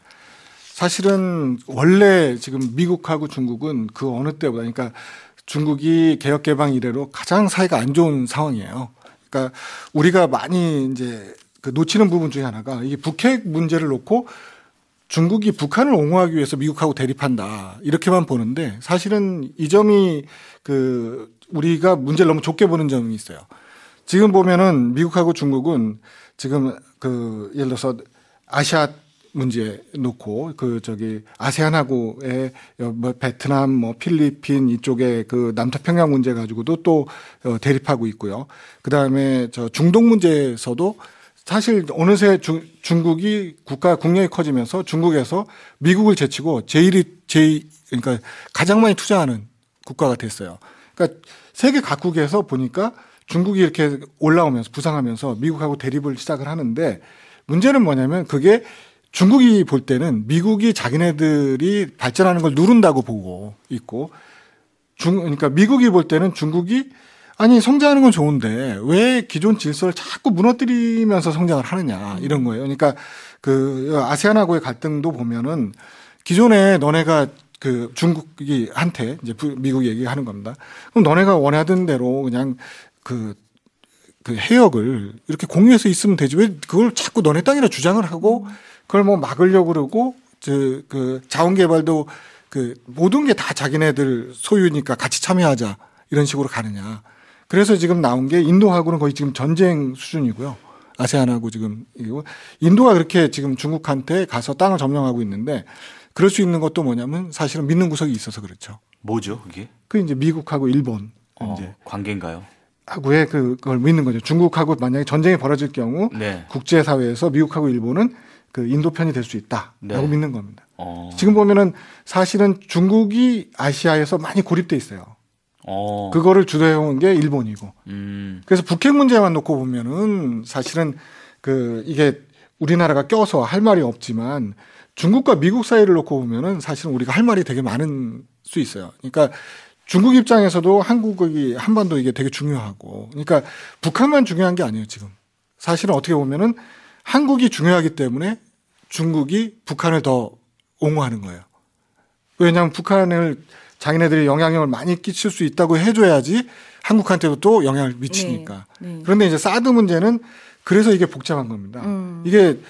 Speaker 5: 사실은 원래 지금 미국하고 중국은 그 어느 때보다 그러니까 중국이 개혁 개방 이래로 가장 사이가 안 좋은 상황이에요. 그러니까 우리가 많이 이제 놓치는 부분 중에 하나가 이 북핵 문제를 놓고 중국이 북한을 옹호하기 위해서 미국하고 대립한다 이렇게만 보는데 사실은 이 점이 우리가 문제를 너무 좁게 보는 점이 있어요. 지금 보면은 미국하고 중국은 지금 예를 들어서 아시아 문제 놓고 아세안하고의 베트남, 필리핀 이쪽에 남태평양 문제 가지고도 또 대립하고 있고요. 그 다음에 중동 문제에서도 사실 어느새 중국이 국력이 커지면서 중국에서 미국을 제치고 그러니까 가장 많이 투자하는 국가가 됐어요. 그러니까 세계 각국에서 보니까 중국이 이렇게 올라오면서 부상하면서 미국하고 대립을 시작을 하는데 문제는 뭐냐면 그게 중국이 볼 때는 미국이 자기네들이 발전하는 걸 누른다고 보고 있고 그러니까 미국이 볼 때는 중국이 아니 성장하는 건 좋은데 왜 기존 질서를 자꾸 무너뜨리면서 성장을 하느냐 이런 거예요. 그러니까 그 아세안하고의 갈등도 보면은 기존에 너네가 그 중국이 한테 이제 미국 얘기하는 겁니다. 그럼 너네가 원하던 대로 그냥 그 해역을 이렇게 공유해서 있으면 되지 왜 그걸 자꾸 너네 땅이라 주장을 하고 그걸 뭐 막으려고 그러고 그 자원 개발도 그 모든 게 다 자기네들 소유니까 같이 참여하자 이런 식으로 가느냐. 그래서 지금 나온 게 인도하고는 거의 지금 전쟁 수준이고요. 아세안하고 지금 인도가 그렇게 지금 중국한테 가서 땅을 점령하고 있는데 그럴 수 있는 것도 뭐냐면 사실은 믿는 구석이 있어서 그렇죠.
Speaker 4: 뭐죠, 그게?
Speaker 5: 그 이제 미국하고 일본 이제
Speaker 4: 관계인가요?
Speaker 5: 하고의 그걸 믿는 거죠. 중국하고 만약에 전쟁이 벌어질 경우
Speaker 4: 네.
Speaker 5: 국제사회에서 미국하고 일본은 그 인도 편이 될 수 있다라고
Speaker 4: 네.
Speaker 5: 믿는 겁니다. 지금 보면은 사실은 중국이 아시아에서 많이 고립돼 있어요. 그거를 주도해온 게 일본이고. 그래서 북핵 문제만 놓고 보면은 사실은 그 이게 우리나라가 껴서 할 말이 없지만 중국과 미국 사이를 놓고 보면은 사실은 우리가 할 말이 되게 많은 수 있어요. 그러니까 중국 입장에서도 한국이 한반도 이게 되게 중요하고. 그러니까 북한만 중요한 게 아니에요, 지금. 사실은 어떻게 보면은 한국이 중요하기 때문에 중국이 북한을 더 옹호하는 거예요. 왜냐하면 북한을 자기네들이 영향력을 많이 끼칠 수 있다고 해줘야지 한국한테도 또 영향을 미치니까.
Speaker 2: 네.
Speaker 5: 그런데 이제 사드 문제는 그래서 이게 복잡한 겁니다. 이게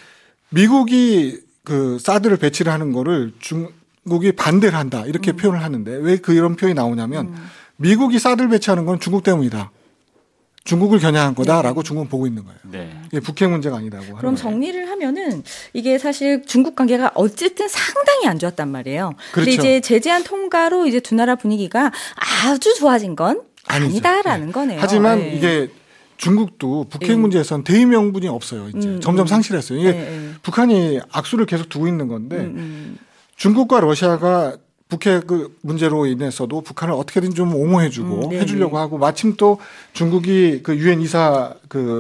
Speaker 5: 미국이 그 사드를 배치를 하는 거를 중국이 반대를 한다 이렇게 표현을 하는데 왜 이런 표현이 나오냐면 미국이 사드를 배치하는 건 중국 때문이다. 중국을 겨냥한 거다라고 중국은 보고 있는 거예요.
Speaker 4: 네.
Speaker 5: 이게 북핵 문제가 아니라고 하는
Speaker 2: 그럼
Speaker 5: 거예요.
Speaker 2: 정리를 하면은 이게 사실 중국 관계가 어쨌든 상당히 안 좋았단 말이에요.
Speaker 5: 그렇죠.
Speaker 2: 근데 이제 제재안 통과로 이제 두 나라 분위기가 아주 좋아진 건 아니다라는
Speaker 5: 네.
Speaker 2: 거네요.
Speaker 5: 하지만
Speaker 2: 네.
Speaker 5: 이게 중국도 북핵 문제에서는 대의 명분이 없어요. 이제 점점 상실했어요. 이게 북한이 악수를 계속 두고 있는 건데 중국과 러시아가 북핵 그 문제로 인해서도 북한을 어떻게든 좀 옹호해주고 해주려고 하고 마침 또 중국이 그 유엔 이사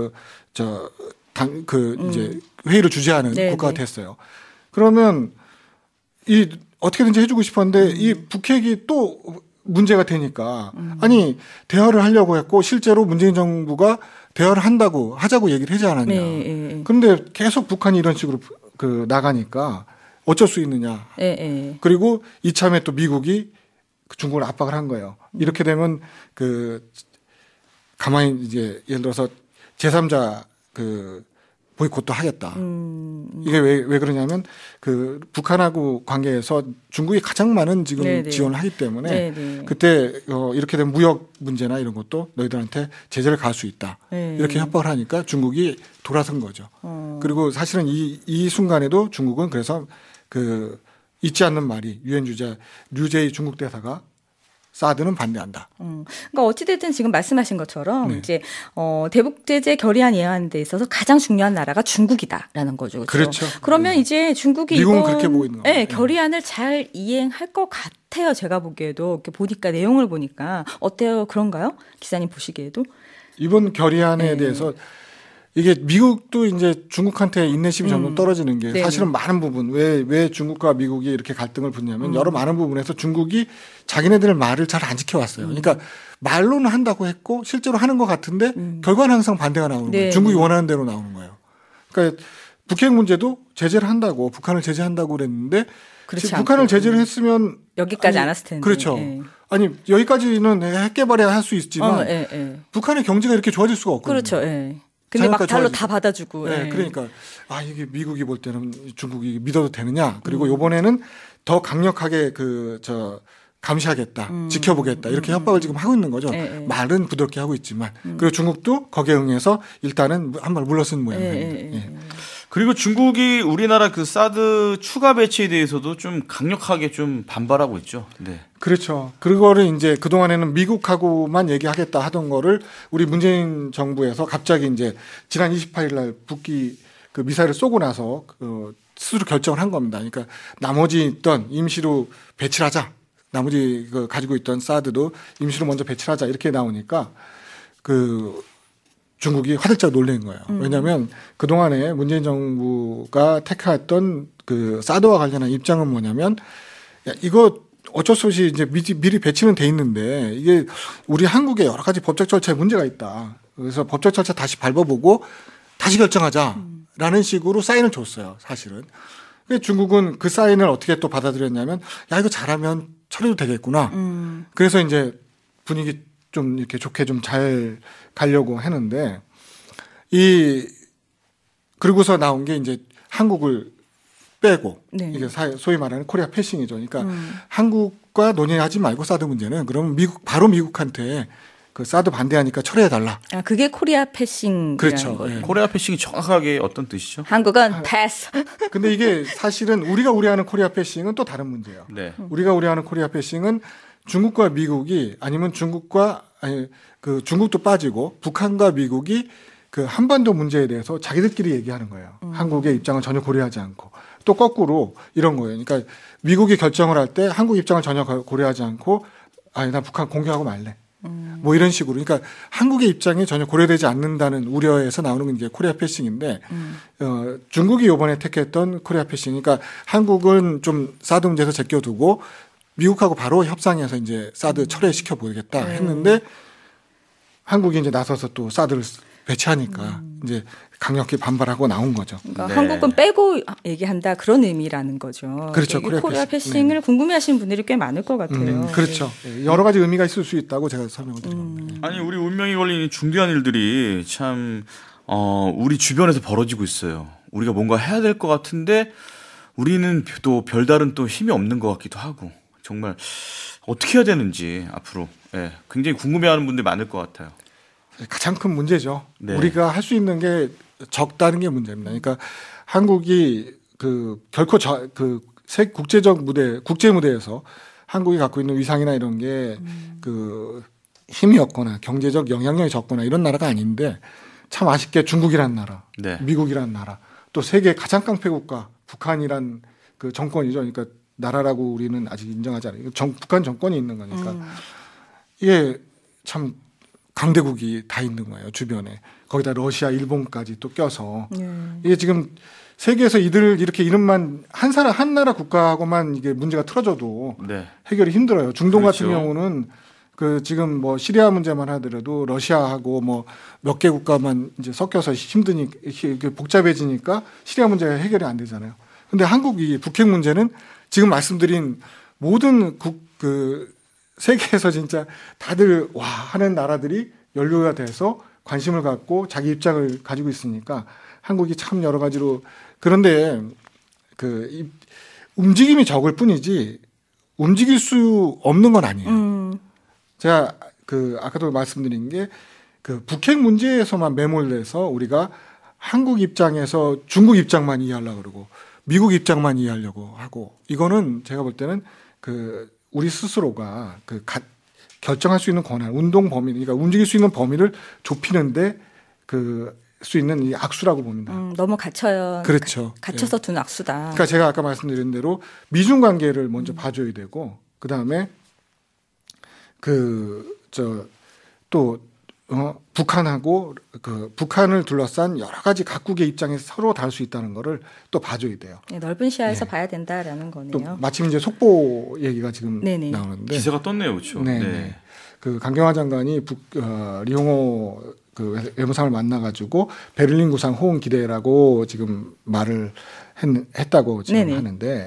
Speaker 5: 이제 회의를 주재하는 국가가 됐어요. 그러면 이 어떻게든지 해주고 싶었는데 이 북핵이 또 문제가 되니까 아니 대화를 하려고 했고 실제로 문재인 정부가 대화를 하자고 얘기를 하지 않았냐. 그런데 계속 북한이 이런 식으로 그 나가니까. 어쩔 수 있느냐. 그리고 이참에 또 미국이 중국을 압박을 한 거예요. 이렇게 되면 그 가만히 이제 예를 들어서 제3자 그 보이콧도 하겠다. 이게 왜 그러냐면 그 북한하고 관계에서 중국이 가장 많은 지금 지원을 하기 때문에 그때 이렇게 되면 무역 문제나 이런 것도 너희들한테 제재를 가할 수 있다. 이렇게 협박을 하니까 중국이 돌아선 거죠. 그리고 사실은 이 순간에도 중국은 그래서 그 잊지 않는 말이 유엔 주재 류제이 중국 대사가 사드는 반대한다.
Speaker 2: 그러니까 어찌됐든 지금 말씀하신 것처럼 이제 대북 제재 결의안 예안에 있어서 가장 중요한 나라가 중국이다라는 거죠.
Speaker 5: 그렇죠.
Speaker 2: 그러면 이제 중국이
Speaker 5: 미국은
Speaker 2: 이번
Speaker 5: 그렇게 보고 있는 거예요.
Speaker 2: 결의안을 잘 이행할 것 같아요. 제가 보기에도 이렇게 보니까 내용을 보니까 어때요? 그런가요? 기자님 보시기에도?
Speaker 5: 이번 결의안에 대해서 이게 미국도 이제 중국한테 인내심이 점점 떨어지는 게 사실은 많은 부분 왜 중국과 미국이 이렇게 갈등을 붙냐면 여러 많은 부분에서 중국이 자기네들 말을 잘 안 지켜왔어요. 그러니까 말로는 한다고 했고 실제로 하는 것 같은데 결과는 항상 반대가 나오는 거예요. 중국이 원하는 대로 나오는 거예요. 그러니까 북핵 문제도 제재를 한다고 북한을 제재한다고 그랬는데 북한을 제재를 했으면
Speaker 2: 여기까지 안 왔을 텐데.
Speaker 5: 그렇죠. 아니 여기까지는 핵 개발해야 할 수 있지만 북한의 경제가 이렇게 좋아질 수가 없거든요.
Speaker 2: 그렇죠. 근데 막 달로 다 받아주고.
Speaker 5: 그러니까 이게 미국이 볼 때는 중국이 믿어도 되느냐. 그리고 이번에는 더 강력하게 감시하겠다, 지켜보겠다 이렇게 협박을 지금 하고 있는 거죠. 말은 부드럽게 하고 있지만 그리고 중국도 거기에 응해서 일단은 한 발 물러선 모양입니다.
Speaker 4: 그리고 중국이 우리나라 그 사드 추가 배치에 대해서도 좀 강력하게 좀 반발하고 있죠. 네.
Speaker 5: 그렇죠. 그거를 이제 그동안에는 미국하고만 얘기하겠다 하던 거를 우리 문재인 정부에서 갑자기 이제 지난 28일 날 북기 그 미사일을 쏘고 나서 스스로 결정을 한 겁니다. 그러니까 나머지 있던 임시로 배치를 하자. 나머지 가지고 있던 사드도 임시로 먼저 배치를 하자. 이렇게 나오니까 중국이 화들짝 놀란 거예요. 왜냐하면 그동안에 문재인 정부가 택했던 그 사드와 관련한 입장은 뭐냐면 이거 어쩔 수 없이 이제 미리 배치는 돼 있는데 이게 우리 한국에 여러 가지 법적 절차에 문제가 있다. 그래서 법적 절차 다시 밟아보고 다시 결정하자라는 식으로 사인을 줬어요. 사실은. 중국은 그 사인을 어떻게 또 받아들였냐면 야 이거 잘하면 처리도 되겠구나. 그래서 이제 분위기 좀 이렇게 좋게 좀 잘 가려고 했는데 그러고서 나온 게 이제 한국을 빼고
Speaker 2: 네.
Speaker 5: 이게 소위 말하는 코리아 패싱이죠. 그러니까 한국과 논의하지 말고 사드 문제는 그러면 바로 미국한테 그 사드 반대하니까 철회해달라.
Speaker 2: 아, 그게 코리아 패싱.
Speaker 5: 그렇죠. 예.
Speaker 4: 코리아 패싱이 정확하게 어떤 뜻이죠?
Speaker 2: 한국은 패스.
Speaker 5: 근데 이게 사실은 우리가 우려하는 코리아 패싱은 또 다른 문제예요.
Speaker 4: 네.
Speaker 5: 우리가 우려하는 코리아 패싱은 중국과 미국이 아니면 그 중국도 빠지고 북한과 미국이 그 한반도 문제에 대해서 자기들끼리 얘기하는 거예요. 한국의 입장을 전혀 고려하지 않고. 또 거꾸로 이런 거예요. 그러니까 미국이 결정을 할 때 한국 입장을 전혀 고려하지 않고 아니 나 북한 공격하고 말래. 뭐 이런 식으로. 그러니까 한국의 입장이 전혀 고려되지 않는다는 우려에서 나오는 게 코리아 패싱인데 중국이 이번에 택했던 코리아 패싱. 그러니까 한국은 좀 사드 문제에서 제껴두고 미국하고 바로 협상해서 이제 사드 철회시켜 보겠다 했는데 한국이 이제 나서서 또 사드를 배치하니까 이제 강력히 반발하고 나온 거죠.
Speaker 2: 그러니까
Speaker 4: 네.
Speaker 2: 한국은 빼고 얘기한다 그런 의미라는 거죠.
Speaker 5: 그렇죠.
Speaker 2: 코리아 패싱을 궁금해하시는 분들이 꽤 많을 것 같아요.
Speaker 5: 그렇죠. 여러 가지 의미가 있을 수 있다고 제가 설명을 드린 겁니다.
Speaker 4: 아니 우리 운명이 걸린 이 중대한 일들이 참 우리 주변에서 벌어지고 있어요. 우리가 뭔가 해야 될 것 같은데 우리는 또 별다른 또 힘이 없는 것 같기도 하고 정말 어떻게 해야 되는지 앞으로 굉장히 궁금해하는 분들이 많을 것 같아요.
Speaker 5: 가장 큰 문제죠.
Speaker 4: 네.
Speaker 5: 우리가 할 수 있는 게 적다는 게 문제입니다. 그러니까 한국이 결코 국제적 국제 무대에서 한국이 갖고 있는 위상이나 이런 게 힘이 없거나 경제적 영향력이 적거나 이런 나라가 아닌데 참 아쉽게 중국이란 나라,
Speaker 4: 네.
Speaker 5: 미국이란 나라, 또 세계 가장 깡패 국가 북한이란 그 정권이죠. 그러니까 나라라고 우리는 아직 인정하지 않아요. 북한 정권이 있는 거니까 이게 참 강대국이 다 있는 거예요. 주변에. 거기다 러시아, 일본까지 또 껴서. 이게 지금 세계에서 이렇게 이름만 한 나라 국가하고만 이게 문제가 틀어져도
Speaker 4: 네.
Speaker 5: 해결이 힘들어요. 중동
Speaker 4: 그렇죠.
Speaker 5: 같은 경우는 지금 뭐 시리아 문제만 하더라도 러시아하고 뭐 몇 개 국가만 이제 섞여서 복잡해지니까 시리아 문제가 해결이 안 되잖아요. 근데 한국이 북핵 문제는 지금 말씀드린 모든 세계에서 진짜 다들 와 하는 나라들이 연루가 돼서 관심을 갖고 자기 입장을 가지고 있으니까 한국이 참 여러 가지로 그런데 움직임이 적을 뿐이지 움직일 수 없는 건 아니에요. 제가 아까도 말씀드린 게 북핵 문제에서만 매몰돼서 우리가 한국 입장에서 중국 입장만 이해하려고 그러고 미국 입장만 이해하려고 하고 이거는 제가 볼 때는 우리 스스로가 결정할 수 있는 권한, 운동 범위, 그러니까 움직일 수 있는 범위를 좁히는데 수 있는 이 악수라고 봅니다.
Speaker 2: 너무 갇혀요.
Speaker 5: 그렇죠.
Speaker 2: 갇혀서 둔 악수다.
Speaker 5: 그러니까 제가 아까 말씀드린 대로 미중 관계를 먼저 봐줘야 되고 그 다음에 북한하고 북한을 둘러싼 여러 가지 각국의 입장이 서로 다를 수 있다는 거를 또 봐줘야 돼요.
Speaker 2: 네, 넓은 시야에서 봐야 된다라는 거네요.
Speaker 5: 또 마침 이제 속보 얘기가 지금
Speaker 2: 네네.
Speaker 5: 나오는데
Speaker 4: 기사가 떴네요, 그렇죠?
Speaker 5: 네. 강경화 장관이 리홍호 외무상을 만나가지고 베를린 구상 호응 기대라고 지금 말을 했다고 지금
Speaker 2: 네네.
Speaker 5: 하는데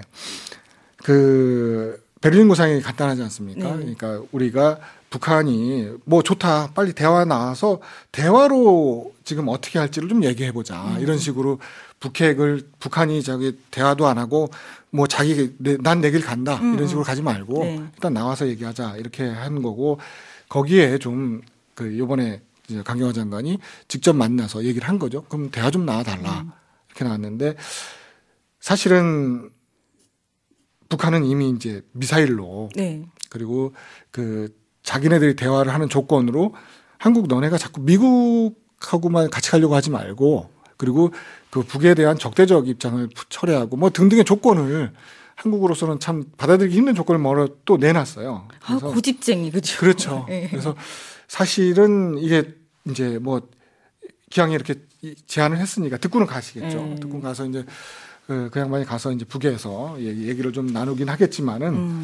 Speaker 5: 베를린 구상이 간단하지 않습니까?
Speaker 2: 네.
Speaker 5: 그러니까 우리가 북한이 뭐 좋다 빨리 대화 나와서 대화로 지금 어떻게 할지를 좀 얘기해 보자 이런 식으로 북한이 대화도 안 하고 뭐 난 내 길 간다 이런 식으로 가지 말고
Speaker 2: 네.
Speaker 5: 일단 나와서 얘기하자 이렇게 하는 거고 거기에 좀 이번에 강경화 장관이 직접 만나서 얘기를 한 거죠. 그럼 대화 좀 나와달라 이렇게 나왔는데 사실은 북한은 이미 이제 미사일로
Speaker 2: 네.
Speaker 5: 그리고 자기네들이 대화를 하는 조건으로 한국 너네가 자꾸 미국하고만 같이 가려고 하지 말고 그리고 북에 대한 적대적 입장을 철회하고 뭐 등등의 조건을 한국으로서는 참 받아들이기 힘든 조건을 또 내놨어요.
Speaker 2: 고집쟁이 그죠?
Speaker 5: 그렇죠.
Speaker 2: 네.
Speaker 5: 그래서 사실은 이게 이제 뭐 기왕에 이렇게 제안을 했으니까 듣고는 가시겠죠. 듣고 가서 이제 그 양반이 가서 이제 북에서 얘기를 좀 나누긴 하겠지만은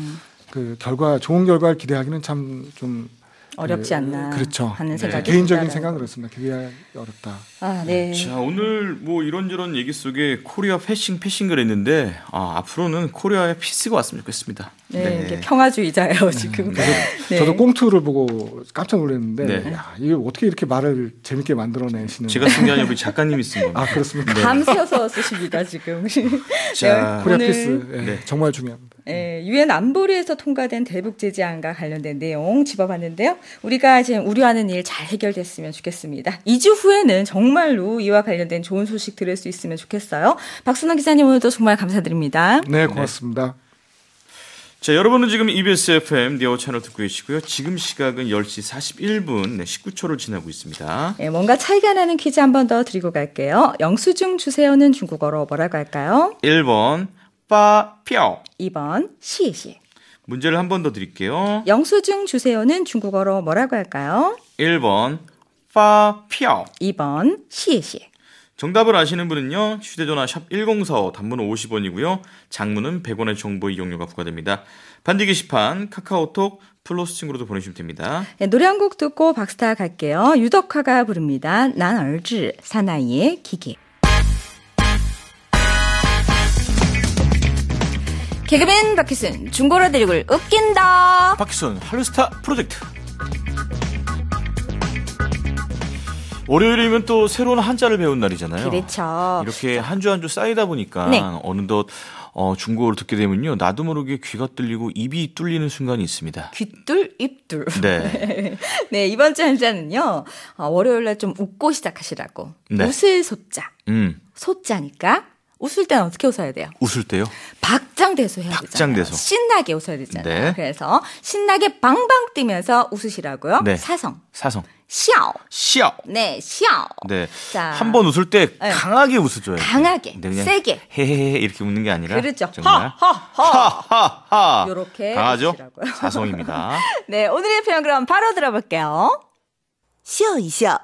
Speaker 5: 그 좋은 결과를 기대하기는 참 좀
Speaker 2: 어렵지 않나
Speaker 5: 그렇죠.
Speaker 2: 하는 생각이
Speaker 5: 개인적인
Speaker 2: 듭니다.
Speaker 5: 생각은 그렇습니다. 기대하기 어렵다.
Speaker 2: 아, 네.
Speaker 4: 자, 오늘 뭐 이런저런 얘기 속에 코리아 패싱 그랬는데 앞으로는 코리아의 피스가 왔으면 좋겠습니다.
Speaker 2: 네, 이게 평화주의자예요 지금. 네.
Speaker 5: 저도 꽁투를 보고 깜짝 놀랐는데
Speaker 4: 네.
Speaker 5: 야, 이게 어떻게 이렇게 말을 재밌게 만들어내시는?
Speaker 4: 제가 쓴 게 아니라 우리 작가님이 쓴 겁니다.
Speaker 5: 아 그렇습니까?
Speaker 2: 밤새서 쓰십니다 지금.
Speaker 4: 자,
Speaker 5: 코리아
Speaker 2: 오늘-
Speaker 5: 피스
Speaker 4: 네.
Speaker 5: 정말 중요합니다.
Speaker 2: 유엔 안보리에서 통과된 대북 제재안과 관련된 내용 짚어봤는데요. 우리가 지금 우려하는 일 잘 해결됐으면 좋겠습니다. 2주 후에는 정말로 이와 관련된 좋은 소식 들을 수 있으면 좋겠어요. 박순원 기자님 오늘도 정말 감사드립니다.
Speaker 5: 네, 고맙습니다.
Speaker 4: 자, 여러분은 지금 EBS FM 네오 채널 듣고 계시고요. 지금 시각은 10시 41분 19초를 지나고 있습니다.
Speaker 2: 네, 뭔가 차이가 나는 퀴즈 한 번 더 드리고 갈게요. 영수증 주세요는 중국어로 뭐라고 할까요?
Speaker 4: 1번 빠표.
Speaker 2: 2번 시시.
Speaker 4: 문제를 한 번 더 드릴게요.
Speaker 2: 영수증 주세요는 중국어로 뭐라고 할까요?
Speaker 4: 1번 빠표.
Speaker 2: 2번 시시.
Speaker 4: 정답을 아시는 분은요. 휴대전화 샵 1045 단문은 50원이고요. 장문은 100원의 정보 이용료가 부과됩니다. 반디 게시판 카카오톡 플러스 친구로도 보내주시면 됩니다.
Speaker 2: 네, 노래 한 곡 듣고 박스타 갈게요. 유덕화가 부릅니다. 난 얼즈 사나이의 기계. 개그맨 박희순 중고로 대륙을 웃긴다.
Speaker 4: 박희순 할루스타 프로젝트. 월요일이면 또 새로운 한자를 배운 날이잖아요.
Speaker 2: 그렇죠.
Speaker 4: 이렇게 한 주 한 주 쌓이다 보니까
Speaker 2: 네.
Speaker 4: 어느덧 중국어를 듣게 되면요. 나도 모르게 귀가 뚫리고 입이 뚫리는 순간이 있습니다.
Speaker 2: 귀뚫 입뚫.
Speaker 4: 네.
Speaker 2: 네, 이번 주 한자는요. 월요일날 좀 웃고 시작하시라고.
Speaker 4: 네.
Speaker 2: 웃을 소자. 소자니까 웃을 때는 어떻게 웃어야 돼요?
Speaker 4: 웃을 때요?
Speaker 2: 박장대소 해야
Speaker 4: 박장대소.
Speaker 2: 되잖아요. 신나게 웃어야 되잖아요.
Speaker 4: 네.
Speaker 2: 그래서 신나게 방방 뛰면서 웃으시라고요.
Speaker 4: 네.
Speaker 2: 사성.
Speaker 4: 사성.
Speaker 2: 샤오.
Speaker 4: 시ao.
Speaker 2: 네, 샤오.
Speaker 4: 네.
Speaker 2: 자,
Speaker 4: 한 번 웃을 때
Speaker 2: 네.
Speaker 4: 강하게 웃어줘요.
Speaker 2: 강하게,
Speaker 4: 네, 그냥
Speaker 2: 세게.
Speaker 4: 헤헤헤 이렇게 웃는 게 아니라
Speaker 2: 그렇죠.
Speaker 4: 정말
Speaker 2: 하하하.
Speaker 4: 하하하.
Speaker 2: 요렇게
Speaker 4: 강하죠?
Speaker 2: 웃으시라고요.
Speaker 4: 사성입니다.
Speaker 2: 네, 오늘의 표현 그럼 바로 들어볼게요.
Speaker 6: 笑一笑，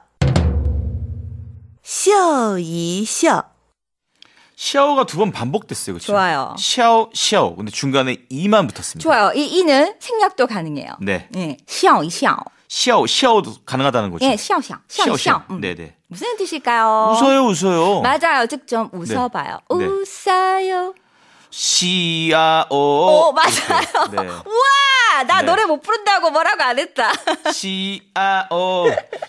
Speaker 6: 笑一笑，
Speaker 4: 시아오가 두 번 반복됐어요. 그렇죠?
Speaker 2: 좋아요.
Speaker 4: 시아오. 근데 중간에 이만 붙었습니다.
Speaker 2: 좋아요. 이 이는 생략도 가능해요.
Speaker 4: 네.
Speaker 2: 네, 笑一笑.
Speaker 4: 시아오도 가능하다는 거죠.
Speaker 2: 예, 笑笑. 笑笑.
Speaker 4: 네네.
Speaker 2: 무슨 뜻일까요?
Speaker 4: 웃어요.
Speaker 2: 맞아요. 즉 좀 웃어봐요.
Speaker 4: 네.
Speaker 2: 웃어요.
Speaker 4: 시아오.
Speaker 2: 오, 맞아요.
Speaker 4: 네.
Speaker 2: 우와! 나
Speaker 4: 네.
Speaker 2: 노래 못 부른다고 뭐라고 안 했다.
Speaker 4: 시아오.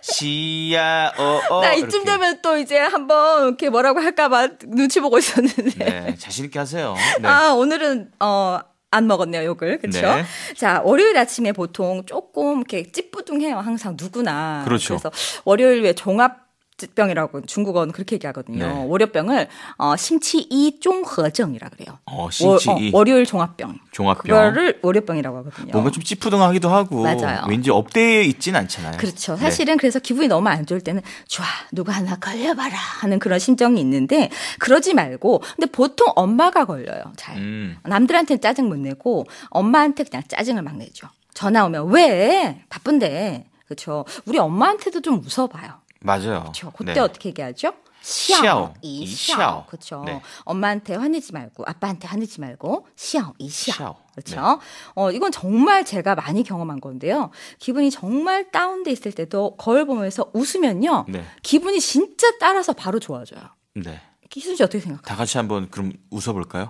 Speaker 2: 나 이쯤
Speaker 4: 이렇게.
Speaker 2: 되면 또 이제 한번 이렇게 뭐라고 할까봐 눈치 보고 있었는데.
Speaker 4: 네, 자신 있게 하세요. 네.
Speaker 2: 아, 오늘은, 안 먹었네요, 욕을. 그쵸?
Speaker 4: 네.
Speaker 2: 자, 월요일 아침에 보통 조금 이렇게 찌뿌둥해요. 항상 누구나.
Speaker 4: 그렇죠.
Speaker 2: 그래서 월요일 왜 종합병이라고 중국어는 그렇게 얘기하거든요.
Speaker 4: 네.
Speaker 2: 월요병을 심치이 종허증이라 그래요.
Speaker 4: 심치이.
Speaker 2: 월요일 종합병.
Speaker 4: 종합병.
Speaker 2: 그거를 월요병이라고 하거든요.
Speaker 4: 뭔가 좀 찌푸둥하기도 하고.
Speaker 2: 맞아요.
Speaker 4: 왠지 업되어 있진 않잖아요.
Speaker 2: 그렇죠. 사실은 그래서 기분이 너무 안 좋을 때는 좋아 누가 하나 걸려봐라 하는 그런 심정이 있는데 그러지 말고 근데 보통 엄마가 걸려요. 잘. 남들한테는 짜증 못 내고 엄마한테 그냥 짜증을 막 내죠. 전화 오면 왜 바쁜데 그렇죠. 우리 엄마한테도 좀 웃어봐요.
Speaker 4: 맞아요.
Speaker 2: 그렇죠. 그때
Speaker 4: 네.
Speaker 2: 어떻게 얘기하죠?
Speaker 4: 시아오,
Speaker 2: 이시아오. 그렇죠.
Speaker 4: 네.
Speaker 2: 엄마한테 화내지 말고 아빠한테 화내지 말고 시아오 이시아오.
Speaker 4: 시아오.
Speaker 2: 그렇죠. 이건 정말 제가 많이 경험한 건데요. 기분이 정말 다운돼 있을 때도 거울 보면서 웃으면요.
Speaker 4: 네.
Speaker 2: 기분이 진짜 따라서 바로 좋아져요.
Speaker 4: 네.
Speaker 2: 희순 씨 어떻게 생각해요?
Speaker 4: 다 같이 한번 그럼 웃어볼까요?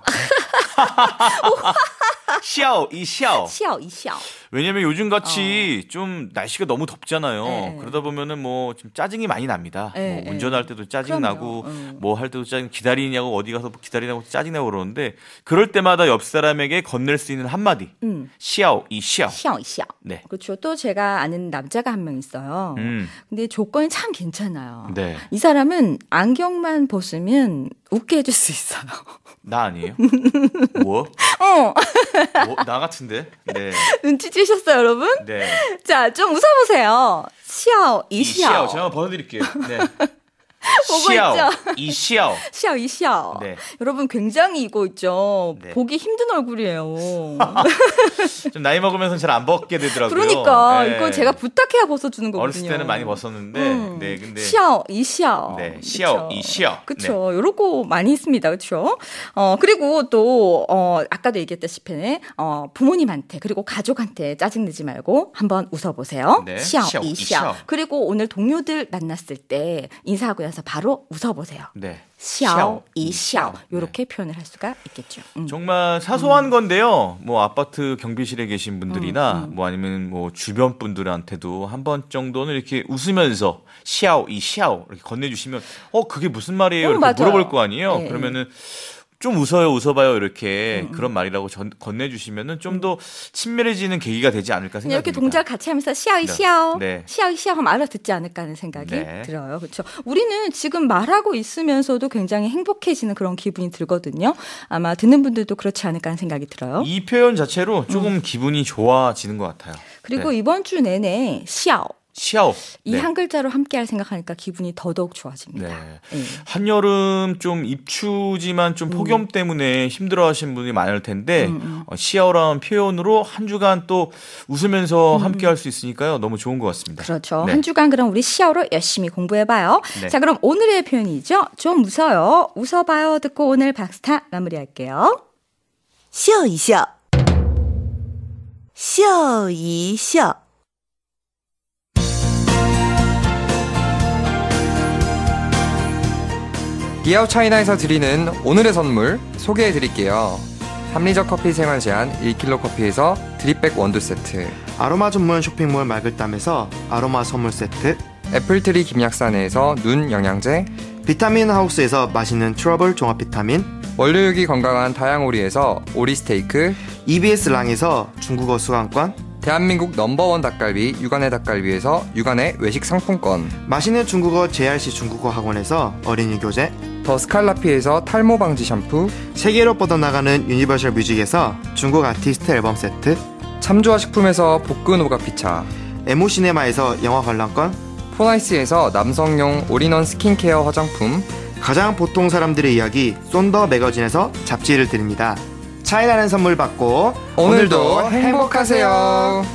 Speaker 4: 시아오.
Speaker 2: 시아오 이시아오.
Speaker 4: 왜냐면 요즘 같이 좀 날씨가 너무 덥잖아요.
Speaker 2: 네.
Speaker 4: 그러다 보면은 뭐 좀 짜증이 많이 납니다.
Speaker 2: 네,
Speaker 4: 뭐 운전할 때도 짜증 나고 뭐 할 때도 짜증 기다리냐고 어디 가서 기다리냐고 짜증 나고 그러는데 그럴 때마다 옆 사람에게 건넬 수 있는 한마디. 시아오.
Speaker 2: 시아오 이시아오.
Speaker 4: 네.
Speaker 2: 그렇죠. 또 제가 아는 남자가 한 명 있어요. 근데 조건이 참 괜찮아요.
Speaker 4: 네.
Speaker 2: 이 사람은 안경만 벗으면 웃게 해줄 수 있어요.
Speaker 4: 나 아니에요? 뭐? 나 같은데? 네.
Speaker 2: 눈치채셨어요, 여러분?
Speaker 4: 네.
Speaker 2: 자, 좀 웃어보세요. 시아오, 이시아오.
Speaker 4: 제가 한번 벗어드릴게요. 네.
Speaker 2: 보고
Speaker 1: 시아오,
Speaker 2: 있죠?
Speaker 1: 이시아오.
Speaker 2: 시아오 이시아오.
Speaker 1: 네.
Speaker 2: 여러분 굉장히 이거 있죠.
Speaker 1: 네.
Speaker 2: 보기 힘든 얼굴이에요.
Speaker 1: 좀 나이 먹으면서 잘 안 벗게 되더라고요.
Speaker 2: 그러니까
Speaker 1: 네.
Speaker 2: 이거 제가 부탁해야 벗어주는 거거든요.
Speaker 1: 어렸을 때는 많이 벗었는데, 네, 근데
Speaker 2: 시아오 이시아오.
Speaker 1: 네, 시아오, 이시아오.
Speaker 2: 그쵸. 요런 거 많이 있습니다. 그쵸. 그리고 또, 아까도 얘기했다시피, 부모님한테, 그리고 가족한테 짜증내지 말고 한번 웃어보세요.
Speaker 1: 네.
Speaker 2: 시아오,
Speaker 1: 시아오,
Speaker 2: 이시아오.
Speaker 1: 이시아오.
Speaker 2: 그리고 오늘 동료들 만났을 때 인사하고 나서 바로 웃어보세요.
Speaker 1: 네.
Speaker 2: 시아오, 이시아오.
Speaker 1: 네.
Speaker 2: 요렇게 표현을 할 수가 있겠죠.
Speaker 1: 정말 사소한 건데요. 뭐 아파트 경비실에 계신 분들이나 뭐 아니면 뭐 주변 분들한테도 한 번 정도는 이렇게 웃으면서 시아오 이시아오 이렇게 건네주시면 그게 무슨 말이에요? 이렇게
Speaker 2: 맞아요.
Speaker 1: 물어볼 거 아니에요.
Speaker 2: 네.
Speaker 1: 그러면은 좀 웃어봐요 이렇게 그런 말이라고 건네주시면은 좀 더 친밀해지는 계기가 되지 않을까 생각합니다.
Speaker 2: 이렇게 동작을 같이 하면서 시아오, 이시아오,
Speaker 1: 네.
Speaker 2: 시아오, 이시아오 하면 알아듣지 않을까 하는 생각이
Speaker 1: 네.
Speaker 2: 들어요. 그렇죠. 우리는 지금 말하고 있으면서도 굉장히 행복해지는 그런 기분이 들거든요. 아마 듣는 분들도 그렇지 않을까 하는 생각이 들어요.
Speaker 1: 이 표현 자체로 조금 기분이 좋아지는 것 같아요.
Speaker 2: 그리고
Speaker 1: 네.
Speaker 2: 이번 주 내내 시아오
Speaker 1: 시아오.
Speaker 2: 이
Speaker 1: 네.
Speaker 2: 한 글자로 함께할 생각하니까 기분이 더더욱 좋아집니다.
Speaker 1: 네.
Speaker 2: 네.
Speaker 1: 한여름 좀 입추지만 좀 폭염 때문에 힘들어하시는 분이 많을 텐데 시아오라는 표현으로 한 주간 또 웃으면서 함께할 수 있으니까요. 너무 좋은 것 같습니다.
Speaker 2: 그렇죠.
Speaker 1: 네.
Speaker 2: 한 주간 그럼 우리 시아오로 열심히 공부해봐요.
Speaker 1: 네.
Speaker 2: 자, 그럼 오늘의 표현이죠. 좀 웃어요. 웃어봐요. 듣고 오늘 박스타 마무리할게요.
Speaker 6: 笑一笑，笑一笑。
Speaker 7: 디아오 차이나에서 드리는 오늘의 선물 소개해드릴게요. 합리적 커피 생활 제한 1kg 커피에서 드립백 원두 세트,
Speaker 8: 아로마 전문 쇼핑몰 말글담에서 아로마 선물 세트,
Speaker 7: 애플트리 김약산에서 눈 영양제,
Speaker 8: 비타민 하우스에서 맛있는 트러블 종합 비타민,
Speaker 7: 원료육이 건강한 다양오리에서 오리 스테이크,
Speaker 8: EBS 랑에서 중국어 수강권,
Speaker 7: 대한민국 넘버원 닭갈비 육안의 닭갈비에서 육안의 외식 상품권,
Speaker 8: 맛있는 중국어 JRC 중국어 학원에서 어린이 교재,
Speaker 7: 더 스칼라피에서 탈모 방지 샴푸,
Speaker 8: 세계로 뻗어나가는 유니버셜 뮤직에서 중국 아티스트 앨범 세트,
Speaker 7: 참조화 식품에서 볶은 오가피차,
Speaker 8: 에모시네마에서 영화 관람권,
Speaker 7: 포나이스에서 남성용 올인원 스킨케어 화장품,
Speaker 8: 가장 보통 사람들의 이야기 쏜더 매거진에서 잡지를 드립니다. 차이나는 선물 받고
Speaker 7: 오늘도 행복하세요.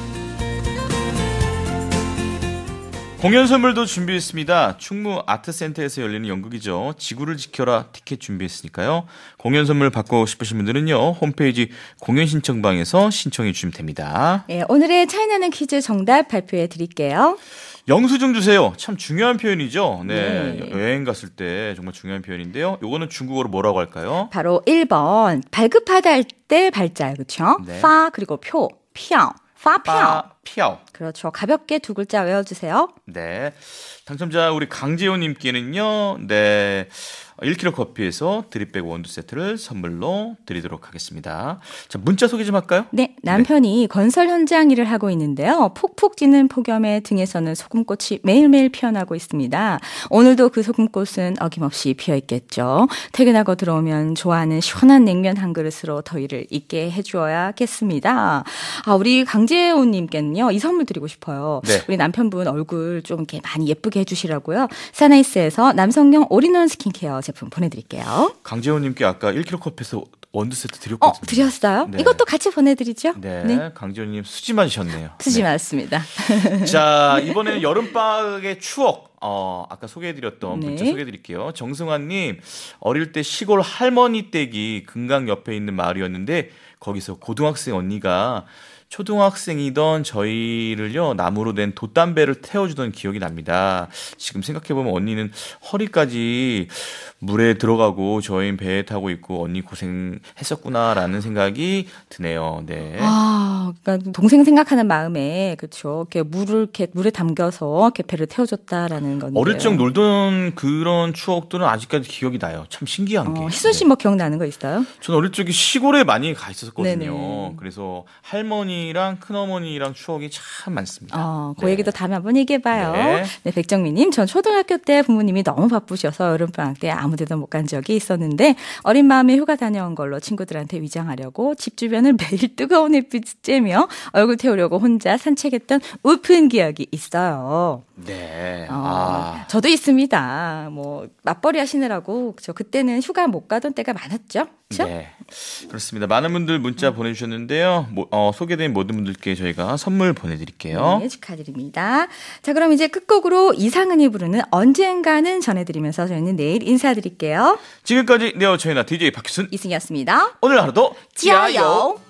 Speaker 1: 공연 선물도 준비했습니다. 충무 아트센터에서 열리는 연극이죠. 지구를 지켜라 티켓 준비했으니까요. 공연 선물 받고 싶으신 분들은요. 홈페이지 공연 신청방에서 신청해 주시면 됩니다.
Speaker 2: 네, 오늘의 차이나는 퀴즈 정답 발표해 드릴게요.
Speaker 1: 영수증 주세요. 참 중요한 표현이죠. 네.
Speaker 2: 네.
Speaker 1: 여행 갔을 때 정말 중요한 표현인데요. 요거는 중국어로 뭐라고 할까요?
Speaker 2: 바로 1번 발급하다 할 때 발자요. 그렇죠?
Speaker 1: 네.
Speaker 2: 파 그리고 표, 피ao, 파피ao.
Speaker 1: 피아오.
Speaker 2: 그렇죠. 가볍게 두 글자 외워주세요.
Speaker 1: 네. 당첨자 우리 강재호님께는요. 네. 1kg 커피에서 드립백 원두 세트를 선물로 드리도록 하겠습니다. 자, 문자 소개 좀 할까요?
Speaker 2: 네, 남편이 건설 현장 일을 하고 있는데요. 푹푹 찌는 폭염에 등에서는 소금꽃이 매일매일 피어나고 있습니다. 오늘도 그 소금꽃은 어김없이 피어있겠죠. 퇴근하고 들어오면 좋아하는 시원한 냉면 한 그릇으로 더위를 잊게 해주어야겠습니다. 우리 강재호님께는요, 이 선물 드리고 싶어요.
Speaker 1: 네.
Speaker 2: 우리 남편분 얼굴 좀 이렇게 많이 예쁘게 해주시라고요. 사나이스에서 남성용 올인원 스킨케어 제품 보내드릴게요.
Speaker 1: 강재호님께 아까 1kg 커피에서 원두 세트 드렸거든요.
Speaker 2: 드렸어요?
Speaker 1: 네.
Speaker 2: 이것도 같이 보내드리죠?
Speaker 1: 네. 강재호님 수지 맞으셨네요.
Speaker 2: 수지
Speaker 1: 네.
Speaker 2: 맞습니다.
Speaker 1: 자, 이번에는 여름방학의 추억. 아까 소개해드렸던
Speaker 2: 네.
Speaker 1: 문자 소개해드릴게요. 정승환님, 어릴 때 시골 할머니 댁이 금강 옆에 있는 마을이었는데 거기서 고등학생 언니가 초등학생이던 저희를요 나무로 된 돛담배를 태워주던 기억이 납니다. 지금 생각해보면 언니는 허리까지 물에 들어가고 저희는 배에 타고 있고 언니 고생했었구나라는 생각이 드네요. 네.
Speaker 2: 그러니까 동생 생각하는 마음에 그렇죠. 이렇게 물에 담겨서 이렇게 배를 태워줬다라는 건데.
Speaker 1: 어릴 적 놀던 그런 추억들은 아직까지 기억이 나요. 참 신기한 게.
Speaker 2: 희순 씨 뭐 기억나는 거 있어요?
Speaker 1: 저는 어릴 적에 시골에 많이 가 있었거든요.
Speaker 2: 네네.
Speaker 1: 그래서 할머니
Speaker 4: 할머니랑 큰어머니랑 추억이 참 많습니다.
Speaker 2: 그 얘기도 다음에 한번 얘기해봐요.
Speaker 4: 네.
Speaker 2: 네, 백정미님, 전 초등학교 때 부모님이 너무 바쁘셔서 여름방학 때 아무데도 못 간 적이 있었는데 어린 마음에 휴가 다녀온 걸로 친구들한테 위장하려고 집 주변을 매일 뜨거운 햇빛 쬐며 얼굴 태우려고 혼자 산책했던 우픈 기억이 있어요.
Speaker 4: 네.
Speaker 2: 저도 있습니다. 뭐 맞벌이 하시느라고 저 그때는 휴가 못 가던 때가 많았죠. 그렇죠?
Speaker 4: 네. 그렇습니다. 많은 분들 문자 보내주셨는데요. 소개된 모든 분들께 저희가 선물 보내드릴게요.
Speaker 2: 네, 축하드립니다. 자, 그럼 이제 끝곡으로 이상은이 부르는 언젠가는 전해드리면서 저희는 내일 인사드릴게요.
Speaker 4: 지금까지 네오 차이나 DJ 박희순
Speaker 2: 이승이었습니다.
Speaker 4: 오늘 하루도
Speaker 2: 지아요.